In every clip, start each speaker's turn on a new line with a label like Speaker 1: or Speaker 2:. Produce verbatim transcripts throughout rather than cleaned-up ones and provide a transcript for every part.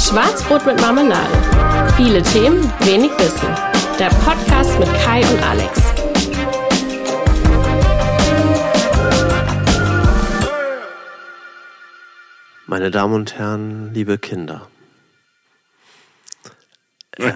Speaker 1: Schwarzbrot mit Marmelade. Viele Themen, wenig Wissen. Der Podcast mit Kai und Alex.
Speaker 2: Meine Damen und Herren, liebe Kinder. Ähm,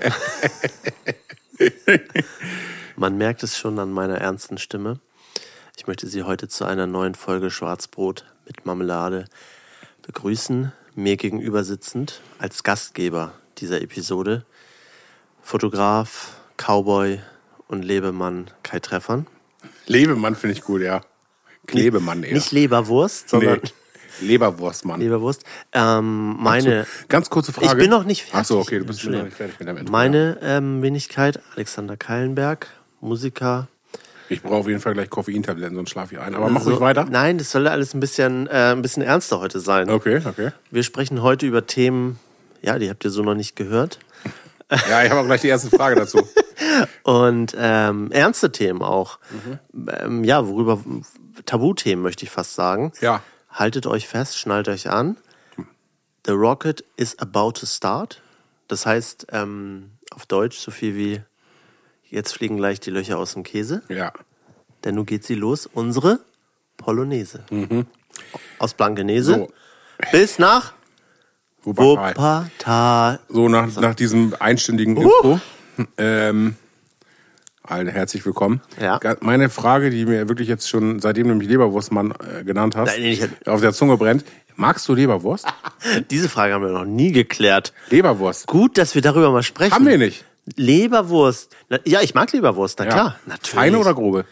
Speaker 2: man merkt es schon an meiner ernsten Stimme. Ich möchte Sie heute zu einer neuen Folge Schwarzbrot mit Marmelade begrüßen. Mir gegenüber sitzend als Gastgeber dieser Episode Fotograf, Cowboy und Lebemann Kai Treffern.
Speaker 3: Lebemann finde ich gut, ja. Klebemann eher.
Speaker 2: Nicht Leberwurst, sondern...
Speaker 3: Nee, Leberwurstmann.
Speaker 2: Leberwurst. Ähm, meine...
Speaker 3: So, ganz kurze Frage.
Speaker 2: Ich bin noch nicht fertig.
Speaker 3: Achso, okay, du bist noch nicht fertig mit deinem Intro.
Speaker 2: Meine ähm, Wenigkeit, Alexander Keilenberg, Musiker.
Speaker 3: Ich brauche auf jeden Fall gleich Koffeintabletten, sonst schlafe ich ein. Aber mach ruhig weiter.
Speaker 2: Nein, das soll alles ein bisschen, äh, ein bisschen ernster heute sein.
Speaker 3: Okay, okay.
Speaker 2: Wir sprechen heute über Themen, ja, die habt ihr so noch nicht gehört.
Speaker 3: Ja, ich habe auch gleich die erste Frage dazu.
Speaker 2: Und ähm, ernste Themen auch. Mhm. Ähm, ja, worüber, Tabuthemen möchte ich fast sagen.
Speaker 3: Ja.
Speaker 2: Haltet euch fest, schnallt euch an. The rocket is about to start. Das heißt, ähm, auf Deutsch so viel wie jetzt fliegen gleich die Löcher aus dem Käse.
Speaker 3: Ja.
Speaker 2: Denn nun geht sie los, unsere Polonaise.
Speaker 3: Mhm.
Speaker 2: Aus Blankenese
Speaker 3: So.
Speaker 2: bis nach
Speaker 3: Wuppertal.
Speaker 2: Wuppertal.
Speaker 3: So, nach, so. nach diesem einstündigen uh. Intro. Ähm, allen herzlich willkommen.
Speaker 2: Ja.
Speaker 3: Meine Frage, die mir wirklich jetzt schon, seitdem du mich Leberwurstmann äh, genannt hast,
Speaker 2: Nein, ich,
Speaker 3: auf der Zunge brennt. Magst du Leberwurst?
Speaker 2: Diese Frage haben wir noch nie geklärt.
Speaker 3: Leberwurst.
Speaker 2: Gut, dass wir darüber mal sprechen.
Speaker 3: Haben wir nicht.
Speaker 2: Leberwurst. Na, ja, ich mag Leberwurst, na
Speaker 3: Ja.
Speaker 2: klar. Natürlich.
Speaker 3: Feine oder grobe?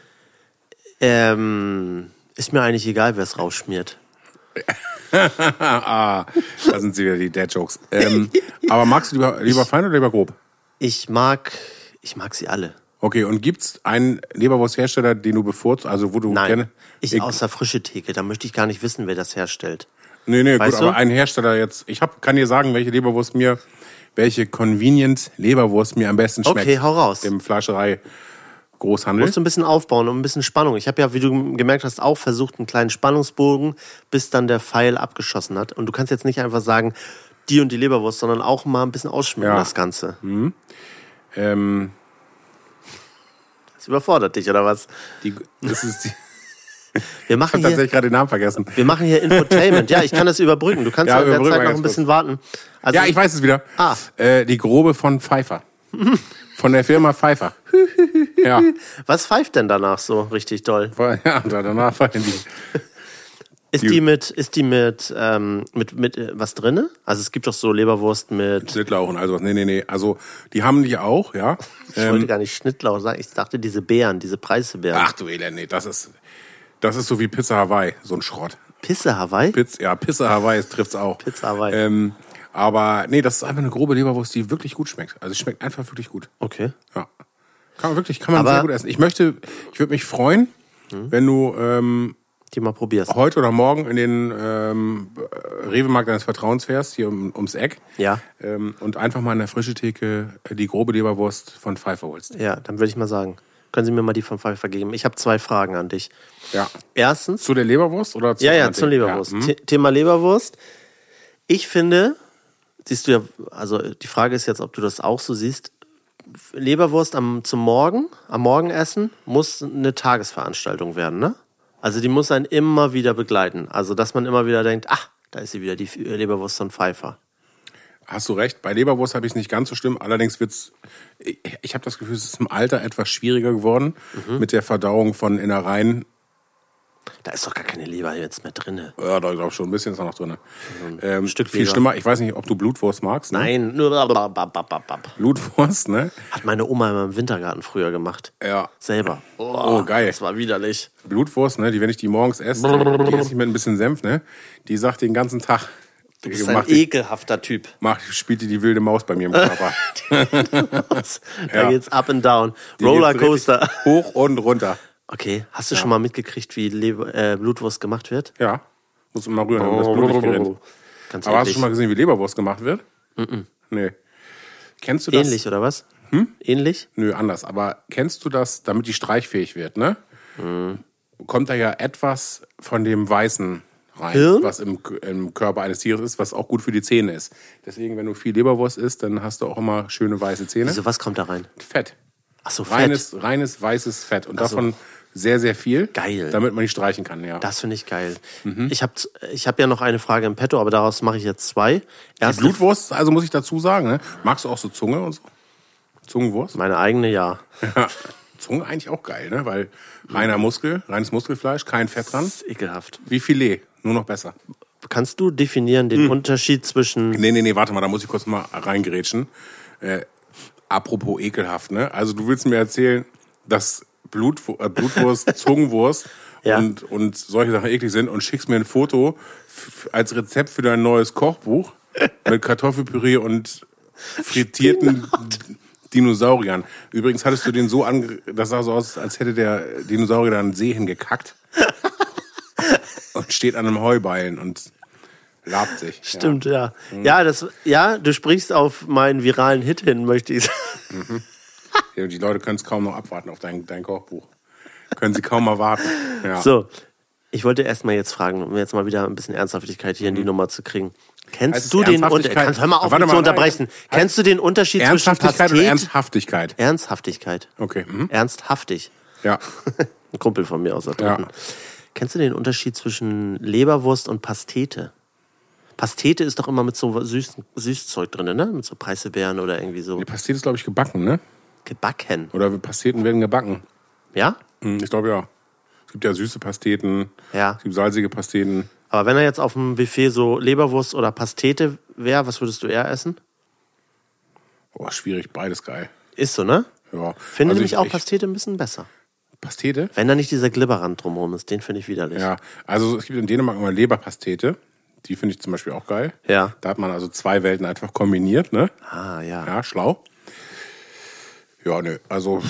Speaker 2: Ähm, ist mir eigentlich egal, wer es rausschmiert.
Speaker 3: ah, da sind sie wieder, die Dad-Jokes. Ähm, aber magst du lieber, lieber fein oder lieber grob?
Speaker 2: Ich mag, ich mag sie alle.
Speaker 3: Okay, und gibt's einen Leberwursthersteller, den du bevorzugst, also wo du
Speaker 2: Nein,
Speaker 3: gerne...
Speaker 2: ich, ich außer frische Theke, da möchte ich gar nicht wissen, wer das herstellt.
Speaker 3: Nee, nee,
Speaker 2: Weißt
Speaker 3: gut,
Speaker 2: du?
Speaker 3: aber ein Hersteller jetzt... Ich hab, kann dir sagen, welche Leberwurst mir, welche Convenient Leberwurst mir am besten schmeckt.
Speaker 2: Okay, hau raus.
Speaker 3: Im Fleischerei Großhandel.
Speaker 2: Musst du ein bisschen aufbauen und ein bisschen Spannung. Ich habe ja, wie du gemerkt hast, auch versucht, einen kleinen Spannungsbogen, bis dann der Pfeil abgeschossen hat. Und du kannst jetzt nicht einfach sagen, die und die Leberwurst, sondern auch mal ein bisschen ausschmücken,
Speaker 3: Ja.
Speaker 2: das Ganze.
Speaker 3: Mhm. Ähm,
Speaker 2: Das überfordert dich, oder was?
Speaker 3: die, das ist die,
Speaker 2: Wir
Speaker 3: ich
Speaker 2: machen
Speaker 3: habe
Speaker 2: hier,
Speaker 3: tatsächlich gerade den Namen vergessen.
Speaker 2: wir machen hier Infotainment. Ja, ich kann das überbrücken. Du kannst
Speaker 3: Ja,
Speaker 2: ja, in der
Speaker 3: überbrücken
Speaker 2: Zeit
Speaker 3: wir
Speaker 2: noch
Speaker 3: ganz
Speaker 2: ein bisschen warten. Also,
Speaker 3: Ja, ich weiß es wieder.
Speaker 2: Ah.
Speaker 3: Äh, die grobe von Pfeiffer. Von der Firma Pfeiffer. Ja.
Speaker 2: Was pfeift denn danach so richtig doll?
Speaker 3: Ja, danach fallen die.
Speaker 2: Ist
Speaker 3: Die-
Speaker 2: die mit, ist die mit, ähm, mit, mit äh, was drinne? Also es gibt doch so Leberwurst mit,
Speaker 3: Schnittlauch und also was. Nee, nee, nee. Also, die haben die auch, ja.
Speaker 2: ich wollte
Speaker 3: Ähm,
Speaker 2: gar nicht Schnittlauch sagen, ich dachte diese Beeren, diese Preiselbeeren.
Speaker 3: ach du Elend, nee, das ist, das ist so wie Pizza Hawaii, so ein Schrott.
Speaker 2: Pisse Hawaii?
Speaker 3: Pizza, ja, Pizza Hawaii trifft's auch.
Speaker 2: Pizza Hawaii.
Speaker 3: Ähm, aber nee, das ist einfach eine grobe Leberwurst, die wirklich gut schmeckt. Also, es schmeckt einfach wirklich gut.
Speaker 2: Okay.
Speaker 3: Ja. Kann man wirklich, kann man
Speaker 2: Aber-
Speaker 3: sehr gut essen. Ich möchte, ich würde mich freuen, wenn du ähm,
Speaker 2: Die mal probierst.
Speaker 3: heute oder morgen in den ähm, Rewe-Markt deines Vertrauens fährst, hier um, ums Eck.
Speaker 2: Ja.
Speaker 3: Ähm, und einfach mal in der frische Theke die grobe Leberwurst von Pfeiffer holst.
Speaker 2: Ja, dann würde ich mal sagen, können Sie mir mal die von Pfeiffer geben? Ich habe zwei Fragen an dich.
Speaker 3: Ja.
Speaker 2: Erstens,
Speaker 3: Zu der Leberwurst oder zu
Speaker 2: ja, ja,
Speaker 3: anderen
Speaker 2: zur
Speaker 3: Dingen?
Speaker 2: Leberwurst.
Speaker 3: Ja, hm?
Speaker 2: The- Thema Leberwurst. Ich finde, siehst du ja, also die Frage ist jetzt, ob du das auch so siehst. Leberwurst am, zum Morgen, am Morgenessen muss eine Tagesveranstaltung werden, ne? Also die muss einen immer wieder begleiten. Also dass man immer wieder denkt, ach, da ist sie wieder, die Leberwurst von Pfeiffer.
Speaker 3: Hast du recht. Bei Leberwurst habe ich es nicht ganz so schlimm. Allerdings wird's, ich, ich habe das Gefühl, es ist im Alter etwas schwieriger geworden
Speaker 2: Mhm.
Speaker 3: mit der Verdauung von Innereien.
Speaker 2: Da ist doch gar keine Leber jetzt mehr drin.
Speaker 3: Ja, da glaube ich schon ein bisschen ist da noch drin. Ähm,
Speaker 2: Stück
Speaker 3: viel
Speaker 2: Leber.
Speaker 3: schlimmer. Ich weiß nicht, ob du Blutwurst magst. Ne?
Speaker 2: Nein, nur bababababab.
Speaker 3: Blutwurst, ne?
Speaker 2: Hat meine Oma immer im Wintergarten früher gemacht.
Speaker 3: Ja.
Speaker 2: Selber.
Speaker 3: Oh, geil.
Speaker 2: Das war widerlich.
Speaker 3: Blutwurst, ne? Die, wenn ich die morgens esse, die esse ich mit ein bisschen Senf, ne? Die sagt den ganzen Tag.
Speaker 2: Du bist ein
Speaker 3: macht die,
Speaker 2: ekelhafter Typ.
Speaker 3: macht, spielt die die wilde Maus bei mir im Körper.
Speaker 2: Da
Speaker 3: Ja.
Speaker 2: geht's up and down.
Speaker 3: Die geht
Speaker 2: Rollercoaster.
Speaker 3: richtig Hoch und runter.
Speaker 2: Okay, hast du schon mal mitgekriegt, wie Leber, äh, Blutwurst gemacht wird?
Speaker 3: Ja. Muss man mal rühren, dann wird das Blut nicht gerinnt.
Speaker 2: Ganz
Speaker 3: Aber hast du
Speaker 2: ähnlich.
Speaker 3: schon mal gesehen, wie Leberwurst gemacht wird? Mhm. Nee. Kennst du das?
Speaker 2: Ähnlich, oder was? Ähnlich?
Speaker 3: Nö, anders. Aber kennst du das, damit die streichfähig wird, ne?
Speaker 2: Mhm.
Speaker 3: Kommt da ja etwas von dem Weißen rein,
Speaker 2: Hirn?
Speaker 3: was im, im Körper eines Tieres ist, was auch gut für die Zähne ist. Deswegen, wenn du viel Leberwurst isst, dann hast du auch immer schöne weiße Zähne.
Speaker 2: Wieso, was kommt da rein?
Speaker 3: Fett.
Speaker 2: Ach so, Fett.
Speaker 3: Reines, reines weißes Fett. Und
Speaker 2: Ach so.
Speaker 3: davon sehr, sehr viel.
Speaker 2: Geil.
Speaker 3: Damit man nicht streichen kann, ja.
Speaker 2: Das finde ich geil. Mhm. Ich habe ich hab ja noch eine Frage im Petto, aber daraus mache ich jetzt zwei.
Speaker 3: Die
Speaker 2: Erste,
Speaker 3: Blutwurst, also muss ich dazu sagen, ne? Magst du auch so Zunge und so? Zungenwurst?
Speaker 2: meine eigene, ja.
Speaker 3: Ja. Zunge eigentlich auch geil, ne? Weil reiner Muskel, reines Muskelfleisch, kein Fett dran.
Speaker 2: Das ist ekelhaft.
Speaker 3: Wie Filet, nur noch besser.
Speaker 2: Kannst du definieren den
Speaker 3: Hm.
Speaker 2: Unterschied zwischen...
Speaker 3: Nee, nee, nee, warte mal, da muss ich kurz mal reingerätschen. Äh, apropos ekelhaft, ne? Also du willst mir erzählen, dass Blut, äh, Blutwurst, Zungenwurst
Speaker 2: Ja.
Speaker 3: und, und solche Sachen eklig sind und schickst mir ein Foto f- als Rezept für dein neues Kochbuch mit Kartoffelpüree und frittierten Dinosauriern. Übrigens hattest du den so ange... Das sah so aus, als hätte der Dinosaurier da einen See hingekackt. Und steht an einem Heubeilen und labt sich.
Speaker 2: Stimmt, ja. Ja, ja, das, ja, du sprichst auf meinen viralen Hit hin, möchte ich sagen.
Speaker 3: Ja, die Leute können es kaum noch abwarten auf dein, dein Kochbuch. Können sie kaum erwarten. Ja.
Speaker 2: So, ich wollte erst mal jetzt fragen, um jetzt mal wieder ein bisschen Ernsthaftigkeit hier in die Nummer zu kriegen. Kennst
Speaker 3: Heißt es
Speaker 2: du den
Speaker 3: Ernsthaftigkeit?
Speaker 2: Unterschied? Kannst, hör mal auf,
Speaker 3: Warte
Speaker 2: mich zu
Speaker 3: mal,
Speaker 2: unterbrechen.
Speaker 3: nein.
Speaker 2: Kennst du den Unterschied zwischen
Speaker 3: Ernsthaftigkeit oder
Speaker 2: Pastet?
Speaker 3: Ernsthaftigkeit?
Speaker 2: Ernsthaftigkeit.
Speaker 3: Okay. Mhm.
Speaker 2: Ernsthaftig.
Speaker 3: Ja.
Speaker 2: Ein Kumpel von mir aus der
Speaker 3: Ja.
Speaker 2: Dritten. Kennst du den Unterschied zwischen Leberwurst und Pastete? Pastete ist doch immer mit so süßen Süßzeug drin, ne? Mit so Preiselbeeren oder irgendwie so
Speaker 3: Die Pastete ist, glaube ich, gebacken, ne?
Speaker 2: gebacken.
Speaker 3: Oder Pasteten werden gebacken.
Speaker 2: Ja?
Speaker 3: Hm, Ich glaube, ja. Es gibt ja süße Pasteten.
Speaker 2: Ja.
Speaker 3: Es gibt salzige Pasteten.
Speaker 2: Aber wenn er jetzt auf dem Buffet so Leberwurst oder Pastete wäre, was würdest du eher essen?
Speaker 3: Boah, schwierig. Beides geil.
Speaker 2: Ist so, ne?
Speaker 3: Ja.
Speaker 2: Finde
Speaker 3: Also
Speaker 2: nämlich
Speaker 3: ich-
Speaker 2: auch
Speaker 3: ich-
Speaker 2: Pastete ein bisschen besser.
Speaker 3: Pastete?
Speaker 2: Wenn da nicht dieser Glibberrand drumherum ist, den finde ich widerlich.
Speaker 3: Ja. Also es gibt in Dänemark immer Leberpastete. Die finde ich zum Beispiel auch geil.
Speaker 2: Ja.
Speaker 3: Da hat man also zwei Welten einfach kombiniert, ne?
Speaker 2: Ah, ja.
Speaker 3: Ja, schlau. Ja, ne, also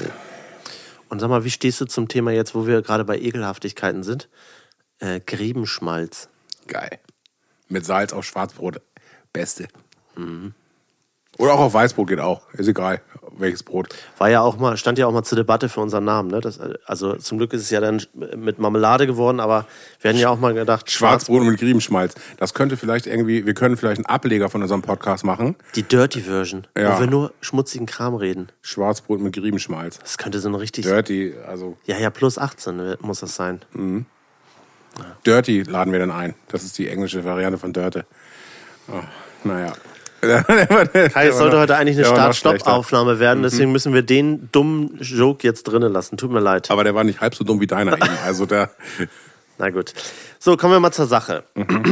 Speaker 2: Und sag mal, wie stehst du zum Thema jetzt, wo wir gerade bei Ekelhaftigkeiten sind? Äh, Griebenschmalz.
Speaker 3: geil. Mit Salz auf Schwarzbrot. Beste. Oder auch auf Weißbrot geht auch. Ist egal, welches Brot.
Speaker 2: War ja auch mal, stand ja auch mal zur Debatte für unseren Namen, ne? Das, also zum Glück ist es ja dann mit Marmelade geworden, aber wir hatten ja auch mal gedacht,
Speaker 3: Schwarzbrot mit Griebenschmalz. Das könnte vielleicht irgendwie, wir können vielleicht einen Ableger von unserem Podcast machen.
Speaker 2: die Dirty Version,
Speaker 3: Ja.
Speaker 2: wo wir nur schmutzigen Kram reden.
Speaker 3: Schwarzbrot mit Griebenschmalz.
Speaker 2: Das könnte so ein richtig...
Speaker 3: Dirty, also
Speaker 2: Ja, ja, plus achtzehn muss das sein.
Speaker 3: Dirty laden wir dann ein. Das ist die englische Variante von Dirty. Oh, naja. Kai,
Speaker 2: Es sollte heute eigentlich eine
Speaker 3: der war noch
Speaker 2: Start-Stopp-Aufnahme werden, deswegen müssen wir den dummen Joke jetzt drinnen lassen. Tut mir leid.
Speaker 3: Aber der war nicht halb so dumm wie deiner eben. Also der,
Speaker 2: Na gut. So, kommen wir mal zur Sache.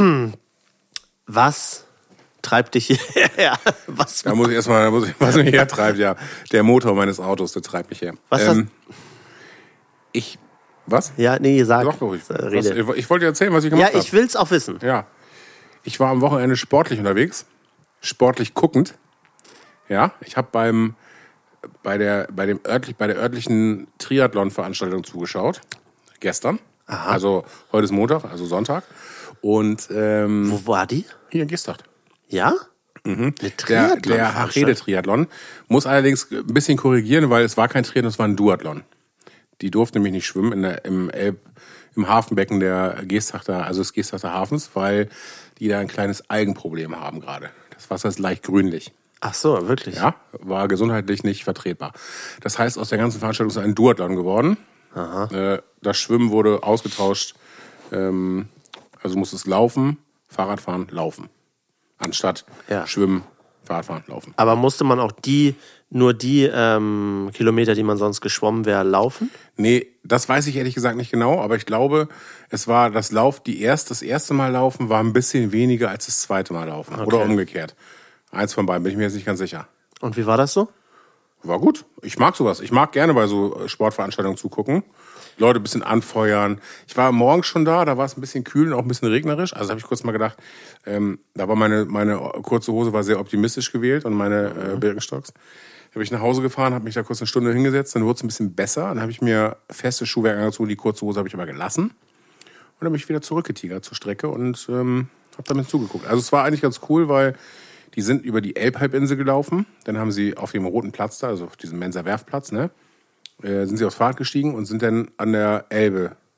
Speaker 2: Was treibt dich hierher? Was,
Speaker 3: da muss ich erstmal, da muss ich, was mich hertreibt, ja. Der Motor meines Autos, der treibt mich her.
Speaker 2: Was
Speaker 3: ähm, ich, was?
Speaker 2: ja, nee, sag.
Speaker 3: Doch, ruhig.
Speaker 2: Äh,
Speaker 3: Was,
Speaker 2: Rede.
Speaker 3: ich, ich wollte dir erzählen, was ich gemacht
Speaker 2: Ja,
Speaker 3: habe.
Speaker 2: ich will's auch wissen.
Speaker 3: Ja. Ich war am Wochenende sportlich unterwegs. Sportlich guckend. Ja, ich habe beim bei der bei dem örtlich bei der örtlichen Triathlon-Veranstaltung zugeschaut. Gestern.
Speaker 2: Aha.
Speaker 3: Also heute ist Montag, also Sonntag. Und ähm,
Speaker 2: Wo war die?
Speaker 3: hier in Gestert.
Speaker 2: Ja? Eine
Speaker 3: Der, der
Speaker 2: Triathlon-Veranstaltung?
Speaker 3: Harede-Triathlon. Muss allerdings ein bisschen korrigieren, weil es war kein Triathlon, es war ein Duathlon. Die durften nämlich nicht schwimmen in der, im, Elb, im Hafenbecken der Geesthachter, also des Geesthachter Hafens, weil die da ein kleines Algenproblem haben gerade. Das Wasser ist leicht grünlich.
Speaker 2: Ach so, wirklich?
Speaker 3: Ja, war gesundheitlich nicht vertretbar. Das heißt, aus der ganzen Veranstaltung ist ein Duathlon geworden.
Speaker 2: Aha.
Speaker 3: Äh, das Schwimmen wurde ausgetauscht. Ähm, also musste es laufen, Fahrradfahren, laufen. Anstatt
Speaker 2: Ja.
Speaker 3: Schwimmen, Fahrradfahren, laufen.
Speaker 2: Aber musste man auch die, nur die ähm, Kilometer, die man sonst geschwommen wäre, laufen?
Speaker 3: Nee, das weiß ich ehrlich gesagt nicht genau, aber ich glaube, es war das Lauf, die erst, das erste Mal laufen war ein bisschen weniger als das zweite Mal laufen. Oder umgekehrt. Eins von beiden, bin ich mir jetzt nicht ganz sicher.
Speaker 2: Und wie war das so?
Speaker 3: War gut. Ich mag sowas. Ich mag gerne bei so Sportveranstaltungen zugucken. Leute ein bisschen anfeuern. Ich war morgens schon da, da war es ein bisschen kühl und auch ein bisschen regnerisch. Also habe ich kurz mal gedacht, ähm, da war meine, meine kurze Hose war sehr optimistisch gewählt und meine äh, Birkenstocks. Da bin ich nach Hause gefahren, habe mich da kurz eine Stunde hingesetzt, dann wurde es ein bisschen besser. Dann habe ich mir festes Schuhwerk angezogen, die kurze Hose habe ich aber gelassen. Und dann bin ich wieder zurückgetigert zur Strecke und ähm, habe damit zugeguckt. Also es war eigentlich ganz cool, weil die sind über die Elbhalbinsel gelaufen. Dann haben sie auf dem Roten Platz da, also auf diesem Menser Werftplatz, ne, äh, sind sie aufs Fahrrad gestiegen und sind dann an der Elbe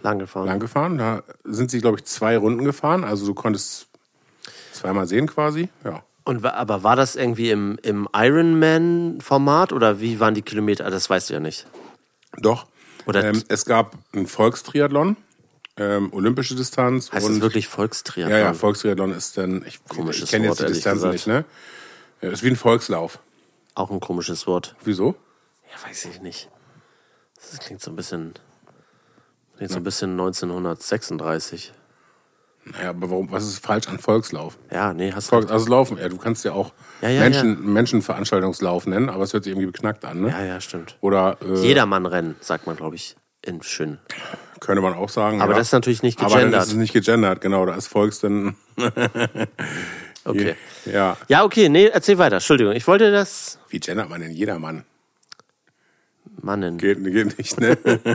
Speaker 2: Lang gefahren.
Speaker 3: Lang gefahren. Da sind sie, glaube ich, zwei Runden gefahren. Also du konntest zweimal sehen quasi. Ja.
Speaker 2: Und, aber war das irgendwie im, im Ironman-Format oder wie waren die Kilometer? Das weißt du ja nicht.
Speaker 3: Doch.
Speaker 2: Oder
Speaker 3: ähm, es gab einen Volkstriathlon, ähm, olympische Distanz.
Speaker 2: Heißt
Speaker 3: und
Speaker 2: das wirklich Volkstriathlon?
Speaker 3: Ja, ja, Volkstriathlon ist dann, ich,
Speaker 2: Komisches
Speaker 3: ich kenne jetzt
Speaker 2: Wort,
Speaker 3: die Distanzen
Speaker 2: ehrlich
Speaker 3: nicht, ne? Ja, ist wie ein Volkslauf.
Speaker 2: Auch ein komisches Wort.
Speaker 3: Wieso?
Speaker 2: Ja, weiß ich nicht. Das klingt so ein bisschen, klingt so ein bisschen neunzehnhundertsechsunddreißig.
Speaker 3: Naja, aber warum, was ist falsch an Volkslauf?
Speaker 2: Ja, nee, hast du.
Speaker 3: Volks, also Laufen, ja, du kannst ja auch
Speaker 2: Ja, ja,
Speaker 3: Menschen, Menschenveranstaltungslauf nennen, aber es hört sich irgendwie beknackt an, ne?
Speaker 2: Ja, ja, stimmt.
Speaker 3: Oder äh,
Speaker 2: Jedermann-Rennen, sagt man, glaube ich, in schön.
Speaker 3: könnte man auch sagen.
Speaker 2: Aber
Speaker 3: ja.
Speaker 2: das ist natürlich nicht
Speaker 3: Aber dann
Speaker 2: gegendert.
Speaker 3: ist es nicht gegendert, genau. Da ist Volks dann.
Speaker 2: Okay.
Speaker 3: Ja.
Speaker 2: Ja, okay, nee, erzähl weiter. Entschuldigung, ich wollte das.
Speaker 3: Wie gendert man denn jedermann?
Speaker 2: Mannen.
Speaker 3: Geht, geht nicht, ne?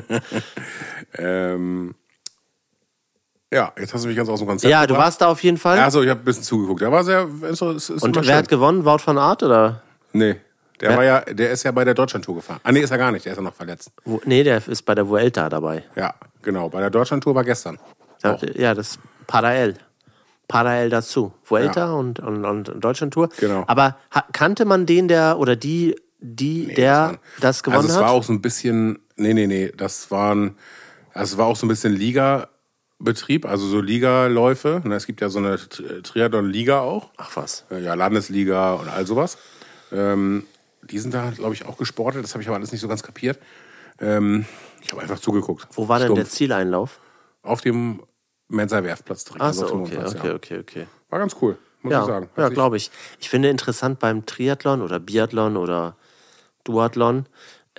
Speaker 3: ähm, ja, jetzt hast du mich ganz aus dem Konzept
Speaker 2: Ja, du
Speaker 3: gebracht.
Speaker 2: warst da auf jeden Fall.
Speaker 3: Achso, ich habe ein bisschen zugeguckt. Der war sehr. Ist, ist
Speaker 2: Und
Speaker 3: immer
Speaker 2: wer
Speaker 3: schön.
Speaker 2: hat gewonnen? Wout van Aert oder?
Speaker 3: Nee. Der
Speaker 2: Wer?
Speaker 3: war ja, der ist ja bei der Deutschlandtour gefahren. Ah, nee, ist er gar nicht, der ist ja noch verletzt.
Speaker 2: Wo, nee, der ist bei der Vuelta dabei.
Speaker 3: Ja, genau. Bei der Deutschlandtour war gestern.
Speaker 2: Ja,
Speaker 3: Auch.
Speaker 2: ja, das Parallel. Parallel dazu. Vuelta
Speaker 3: Ja.
Speaker 2: und, und, und Deutschlandtour.
Speaker 3: Genau.
Speaker 2: Aber ha, kannte man den, der oder die, die,
Speaker 3: Nee,
Speaker 2: der
Speaker 3: das, waren,
Speaker 2: das gewonnen
Speaker 3: also es
Speaker 2: hat?
Speaker 3: war auch so ein bisschen, nee, nee, nee, das waren, also es war auch so ein bisschen Liga-Betrieb, also so Ligaläufe. Ne, es gibt ja so eine Tri- Triathlon-Liga auch.
Speaker 2: Ach was.
Speaker 3: Äh, Ja, Landesliga und all sowas. Ähm, die sind da, glaube ich, auch gesportet. Das habe ich aber alles nicht so ganz kapiert. Ähm, ich habe einfach zugeguckt.
Speaker 2: Wo war denn der
Speaker 3: Stumpf.
Speaker 2: Zieleinlauf?
Speaker 3: Auf dem Menzer Werftplatz direkt.
Speaker 2: Ach
Speaker 3: also
Speaker 2: so,
Speaker 3: auf
Speaker 2: okay,
Speaker 3: fünfundzwanzig,
Speaker 2: okay,
Speaker 3: ja.
Speaker 2: okay, okay.
Speaker 3: War ganz cool, muss
Speaker 2: Ja,
Speaker 3: ich sagen.
Speaker 2: ja
Speaker 3: Hat sich-
Speaker 2: glaube ich. Ich finde interessant beim Triathlon oder Biathlon oder Duathlon,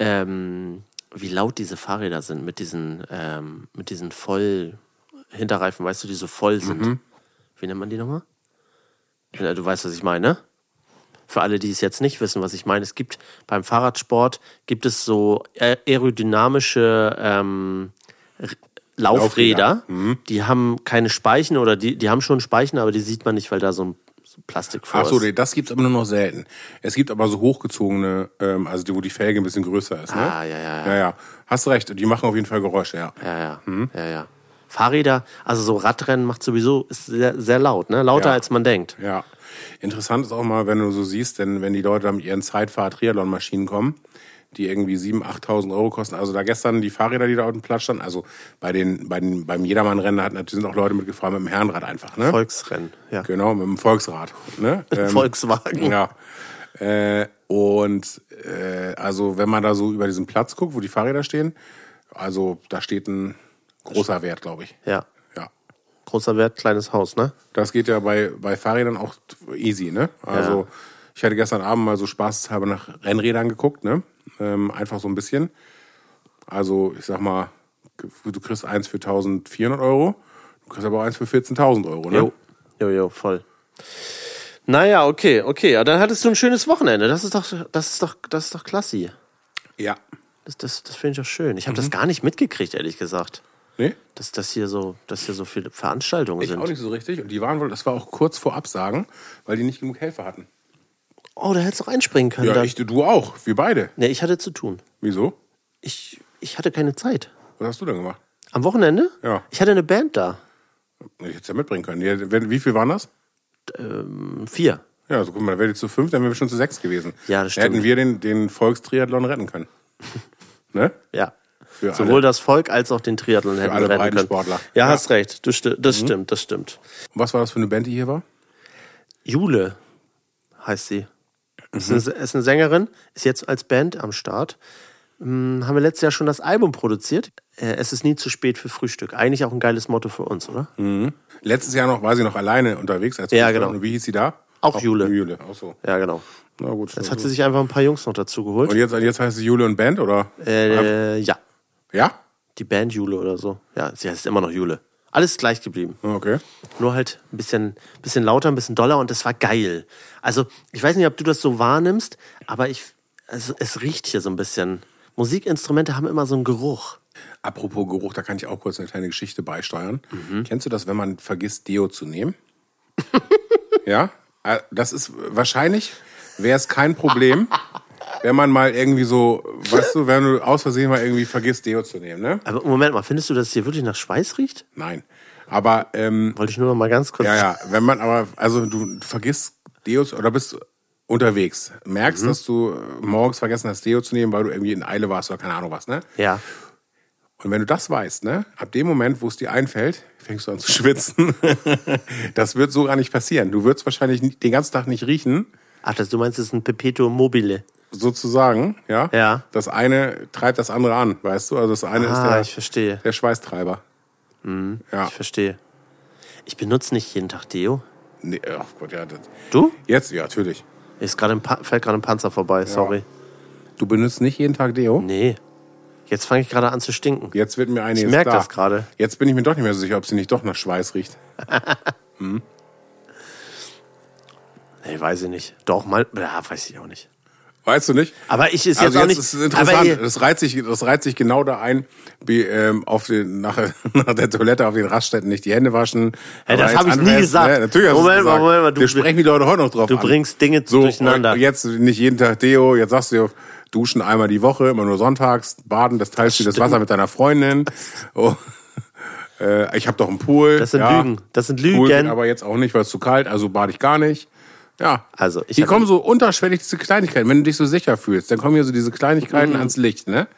Speaker 2: ähm, wie laut diese Fahrräder sind mit diesen, ähm, mit diesen Voll-Hinterreifen, weißt du, die so voll sind.
Speaker 3: Mhm.
Speaker 2: Wie nennt man die nochmal? Ja, du weißt, was ich meine. Für alle, die es jetzt nicht wissen, was ich meine, es gibt beim Fahrradsport gibt es so aer- aerodynamische ähm, R- Laufräder,
Speaker 3: Laufräder.
Speaker 2: die haben keine Speichen oder die, die haben schon Speichen, aber die sieht man nicht, weil da so ein so Plastik vor
Speaker 3: Ach so,
Speaker 2: ist.
Speaker 3: nee, das gibt's aber nur noch selten. Es gibt aber so hochgezogene, ähm, also die, wo die Felge ein bisschen größer ist. Ne?
Speaker 2: Ah, ja, ja, ja.
Speaker 3: Ja, ja. Hast recht, die machen auf jeden Fall Geräusche, ja.
Speaker 2: Ja, ja,
Speaker 3: Mhm.
Speaker 2: ja, ja. Fahrräder, also so Radrennen macht sowieso ist sehr, sehr laut, ne? Lauter
Speaker 3: Ja.
Speaker 2: als man denkt.
Speaker 3: Ja. Interessant ist auch mal, wenn du so siehst, denn wenn die Leute da mit ihren Zeitfahr-Triathlon-Maschinen kommen, die irgendwie siebentausend, achttausend Euro kosten. Also da gestern die Fahrräder, die da auf dem Platz standen, also bei den, bei den, beim Jedermann-Rennen hat natürlich sind auch Leute mitgefahren mit dem Herrenrad einfach, ne?
Speaker 2: Volksrennen, ja.
Speaker 3: Genau, mit dem Volksrad, ne? Ähm,
Speaker 2: Volkswagen.
Speaker 3: Ja. Äh, und äh, also wenn man da so über diesen Platz guckt, wo die Fahrräder stehen, also da steht ein großer Wert, glaube ich.
Speaker 2: Ja.
Speaker 3: Ja.
Speaker 2: Großer Wert, kleines Haus, ne?
Speaker 3: Das geht ja bei, bei Fahrrädern auch easy, ne? Also
Speaker 2: Ja.
Speaker 3: ich hatte gestern Abend mal so spaßeshalber nach Rennrädern geguckt, ne? Ähm, einfach so ein bisschen. Also ich sag mal, du kriegst eins für eintausendvierhundert Euro, du kriegst aber auch eins für vierzehntausend Euro, ne?
Speaker 2: Jo, jo, jo, voll. Naja, okay, okay. Ja, dann hattest du ein schönes Wochenende. Das ist doch, das ist doch, das ist doch klasse.
Speaker 3: Ja.
Speaker 2: Das, das, das finde ich auch schön. Ich habe
Speaker 3: Mhm.
Speaker 2: das gar nicht mitgekriegt, ehrlich gesagt.
Speaker 3: Nee?
Speaker 2: Dass, dass, hier so, dass hier so viele Veranstaltungen
Speaker 3: Ich
Speaker 2: sind.
Speaker 3: auch nicht so richtig. Und die waren wohl, das war auch kurz vor Absagen, weil die nicht genug Helfer hatten.
Speaker 2: Oh, da hättest du auch einspringen können.
Speaker 3: Ja,
Speaker 2: da.
Speaker 3: ich, du auch. Wir beide.
Speaker 2: Nee, ich hatte zu tun.
Speaker 3: Wieso?
Speaker 2: Ich, ich hatte keine Zeit.
Speaker 3: Was hast du denn gemacht?
Speaker 2: Am Wochenende?
Speaker 3: Ja.
Speaker 2: Ich hatte eine Band da.
Speaker 3: Ich hätte es ja mitbringen können. Die, wenn- wie viel waren das?
Speaker 2: Vier.
Speaker 3: Ja, also guck mal, da wäre die zu fünf, dann wären wir schon zu sechs gewesen.
Speaker 2: Ja, das
Speaker 3: Da hätten
Speaker 2: stimmt.
Speaker 3: wir den, den Volkstriathlon retten können. Ne?
Speaker 2: Ja.
Speaker 3: Für
Speaker 2: Sowohl
Speaker 3: alle.
Speaker 2: das Volk als auch den Triathlon hätten
Speaker 3: alle
Speaker 2: retten können.
Speaker 3: Breitensportler.
Speaker 2: Ja,
Speaker 3: Ja. Mhm.
Speaker 2: hast recht. Das, sti das stimmt, das stimmt.
Speaker 3: Und was war das für eine Band, die hier war?
Speaker 2: Jule heißt sie.
Speaker 3: Mhm.
Speaker 2: Ist, eine, ist eine Sängerin, ist jetzt als Band am Start. Hm, haben wir letztes Jahr schon das Album produziert. Äh, es ist nie zu spät für Frühstück. Eigentlich auch ein geiles Motto für uns, oder?
Speaker 3: Letztes Jahr noch war sie noch alleine unterwegs. Als
Speaker 2: Ja,
Speaker 3: Künstlerin.
Speaker 2: genau.
Speaker 3: Und wie hieß sie da?
Speaker 2: Auch Jule.
Speaker 3: Jule, auch so.
Speaker 2: Ja, genau.
Speaker 3: Na gut.
Speaker 2: Jetzt hat sie sich einfach ein paar Jungs noch dazu geholt.
Speaker 3: und jetzt, jetzt heißt sie Jule und Band, oder?
Speaker 2: Äh, ja,
Speaker 3: Ja?
Speaker 2: die Band Jule oder so. Ja, sie heißt immer noch Jule. Alles gleich geblieben.
Speaker 3: Okay.
Speaker 2: Nur halt ein bisschen, bisschen lauter, ein bisschen doller und das war geil. Also, ich weiß nicht, ob du das so wahrnimmst, aber ich, also, es riecht hier so ein bisschen. Musikinstrumente haben immer so einen Geruch.
Speaker 3: Apropos Geruch, da kann ich auch kurz eine kleine Geschichte beisteuern. Kennst du das, wenn man vergisst, Deo zu nehmen? Ja? Äh, Das ist wahrscheinlich, wäre es kein Problem, wenn man mal irgendwie so, weißt du, wenn du aus Versehen mal irgendwie vergisst, Deo zu nehmen, ne?
Speaker 2: Aber Moment mal, findest du, dass es hier wirklich nach Schweiß riecht?
Speaker 3: Nein. Aber, ähm,
Speaker 2: Wollte ich nur noch mal ganz kurz...
Speaker 3: ja, ja, wenn man aber, also du vergisst Deo zu, oder bist unterwegs, merkst, mhm. dass du morgens vergessen hast, Deo zu nehmen, weil du irgendwie in Eile warst oder keine Ahnung was, ne?
Speaker 2: Ja.
Speaker 3: Und wenn du das weißt, ne, ab dem Moment, wo es dir einfällt, fängst du an zu schwitzen. Das wird so gar nicht passieren. Du wirst wahrscheinlich den ganzen Tag nicht riechen.
Speaker 2: Ach, das, du meinst, das ist ein Perpetuum mobile.
Speaker 3: Sozusagen, ja.
Speaker 2: Ja.
Speaker 3: Das eine treibt das andere an, weißt du? Also das eine
Speaker 2: ah,
Speaker 3: ist der,
Speaker 2: ich verstehe.
Speaker 3: der Schweißtreiber.
Speaker 2: Mhm,
Speaker 3: ja.
Speaker 2: Ich verstehe. Ich benutze nicht jeden Tag Deo.
Speaker 3: Nee, ach Gott, ja. Das,
Speaker 2: du?
Speaker 3: Jetzt, ja, natürlich.
Speaker 2: Ist grad im pa- fällt gerade ein Panzer vorbei, sorry.
Speaker 3: Ja. Du benutzt nicht jeden Tag Deo?
Speaker 2: Nee. Jetzt fange ich gerade an zu stinken.
Speaker 3: Jetzt wird mir einiges
Speaker 2: Ich merke
Speaker 3: klar.
Speaker 2: das gerade.
Speaker 3: Jetzt bin ich mir doch nicht mehr so sicher, ob sie nicht doch nach Schweiß riecht. hm?
Speaker 2: Nee, weiß ich nicht. Doch, mal, ja, weiß ich auch nicht.
Speaker 3: Weißt du nicht?
Speaker 2: Aber ich ist
Speaker 3: also
Speaker 2: jetzt auch
Speaker 3: jetzt
Speaker 2: nicht...
Speaker 3: ist es interessant.
Speaker 2: Ihr,
Speaker 3: das, reiht sich, das reiht sich genau da ein, wie ähm, auf den, nach, nach der Toilette auf den Raststätten nicht die Hände waschen.
Speaker 2: Hey, das habe ich nie gesagt.
Speaker 3: Ne? Natürlich hast
Speaker 2: Moment,
Speaker 3: gesagt.
Speaker 2: Moment mal, du,
Speaker 3: Wir sprechen die Leute heute noch drauf
Speaker 2: Du
Speaker 3: an.
Speaker 2: bringst Dinge
Speaker 3: so,
Speaker 2: durcheinander.
Speaker 3: Jetzt nicht jeden Tag Deo, jetzt sagst du duschen einmal die Woche, immer nur sonntags, baden, das teilst du das Wasser mit deiner Freundin. Oh. äh, ich habe doch einen Pool.
Speaker 2: Das sind
Speaker 3: ja.
Speaker 2: Lügen. Das sind Lügen.
Speaker 3: Pool, aber jetzt auch nicht, weil es zu kalt, also bade ich gar nicht. Ja,
Speaker 2: also ich
Speaker 3: die kommen so unterschwellig, diese Kleinigkeiten. Wenn du dich so sicher fühlst, dann kommen hier so diese Kleinigkeiten mm. ans Licht, ne?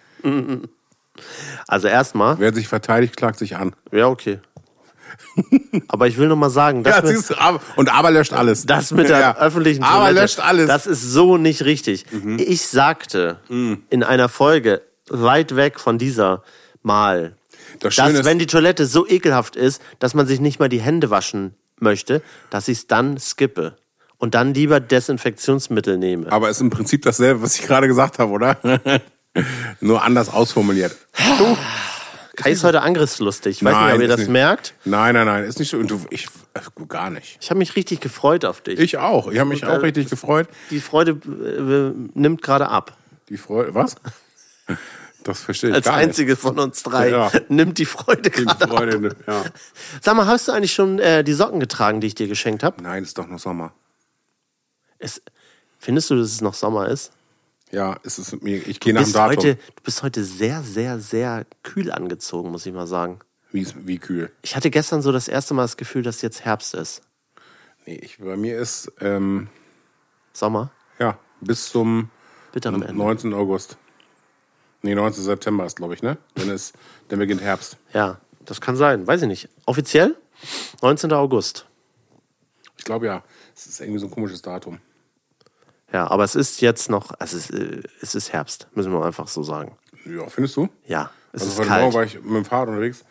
Speaker 2: Also erstmal...
Speaker 3: Wer sich verteidigt, klagt sich an.
Speaker 2: Ja, okay. Aber ich will nur mal sagen... Das
Speaker 3: ja,
Speaker 2: mit,
Speaker 3: siehst du, aber, und aber löscht alles.
Speaker 2: Das mit der
Speaker 3: ja.
Speaker 2: öffentlichen
Speaker 3: aber
Speaker 2: Toilette,
Speaker 3: löscht alles.
Speaker 2: Das ist so nicht richtig. Mhm. Ich sagte mhm. in einer Folge, weit weg von dieser Mal,
Speaker 3: das
Speaker 2: dass
Speaker 3: ist,
Speaker 2: wenn die Toilette so ekelhaft ist, dass man sich nicht mal die Hände waschen möchte, dass ich es dann skippe. Und dann lieber Desinfektionsmittel nehme.
Speaker 3: Aber ist im Prinzip dasselbe, was ich gerade gesagt habe, oder? Nur anders ausformuliert. Du,
Speaker 2: Kai ist heute angriffslustig. Ich weiß
Speaker 3: nein,
Speaker 2: nicht, ob ihr das
Speaker 3: nicht.
Speaker 2: merkt.
Speaker 3: Nein, nein, nein, ist nicht so. Du, ich, gar nicht.
Speaker 2: Ich habe mich richtig gefreut auf dich.
Speaker 3: Ich auch. Ich habe mich Und, auch äh, richtig gefreut.
Speaker 2: Die Freude äh, nimmt gerade ab.
Speaker 3: Die Freude, was? Das verstehe ich
Speaker 2: Als
Speaker 3: gar nicht.
Speaker 2: einzige von uns drei ja. nimmt die Freude gerade ab.
Speaker 3: Ja.
Speaker 2: Sag mal, hast du eigentlich schon äh, die Socken getragen, die ich dir geschenkt habe?
Speaker 3: Nein, ist doch noch Sommer.
Speaker 2: Es, findest du, dass es noch Sommer ist?
Speaker 3: Ja, es ist mir. Ich gehe nach dem Datum.
Speaker 2: Heute, du bist heute sehr, sehr, sehr kühl angezogen, muss ich mal sagen.
Speaker 3: Wie, wie kühl?
Speaker 2: Ich hatte gestern so das erste Mal das Gefühl, dass jetzt Herbst ist.
Speaker 3: Nee, ich, bei mir ist ähm,
Speaker 2: Sommer?
Speaker 3: Ja, bis zum
Speaker 2: Bitteren Ende.
Speaker 3: neunzehnten August. Nee, neunzehnten September ist, glaube ich, ne? Dann, ist, dann beginnt Herbst.
Speaker 2: Ja, das kann sein. Weiß ich nicht. Offiziell? neunzehnten August.
Speaker 3: Ich glaube ja. Es ist irgendwie so ein komisches Datum.
Speaker 2: Ja, aber es ist jetzt noch, also es ist, es ist Herbst, müssen wir einfach so sagen.
Speaker 3: Ja, findest du?
Speaker 2: Ja, es
Speaker 3: also
Speaker 2: ist
Speaker 3: heute
Speaker 2: kalt.
Speaker 3: Morgen war ich mit dem Fahrrad unterwegs,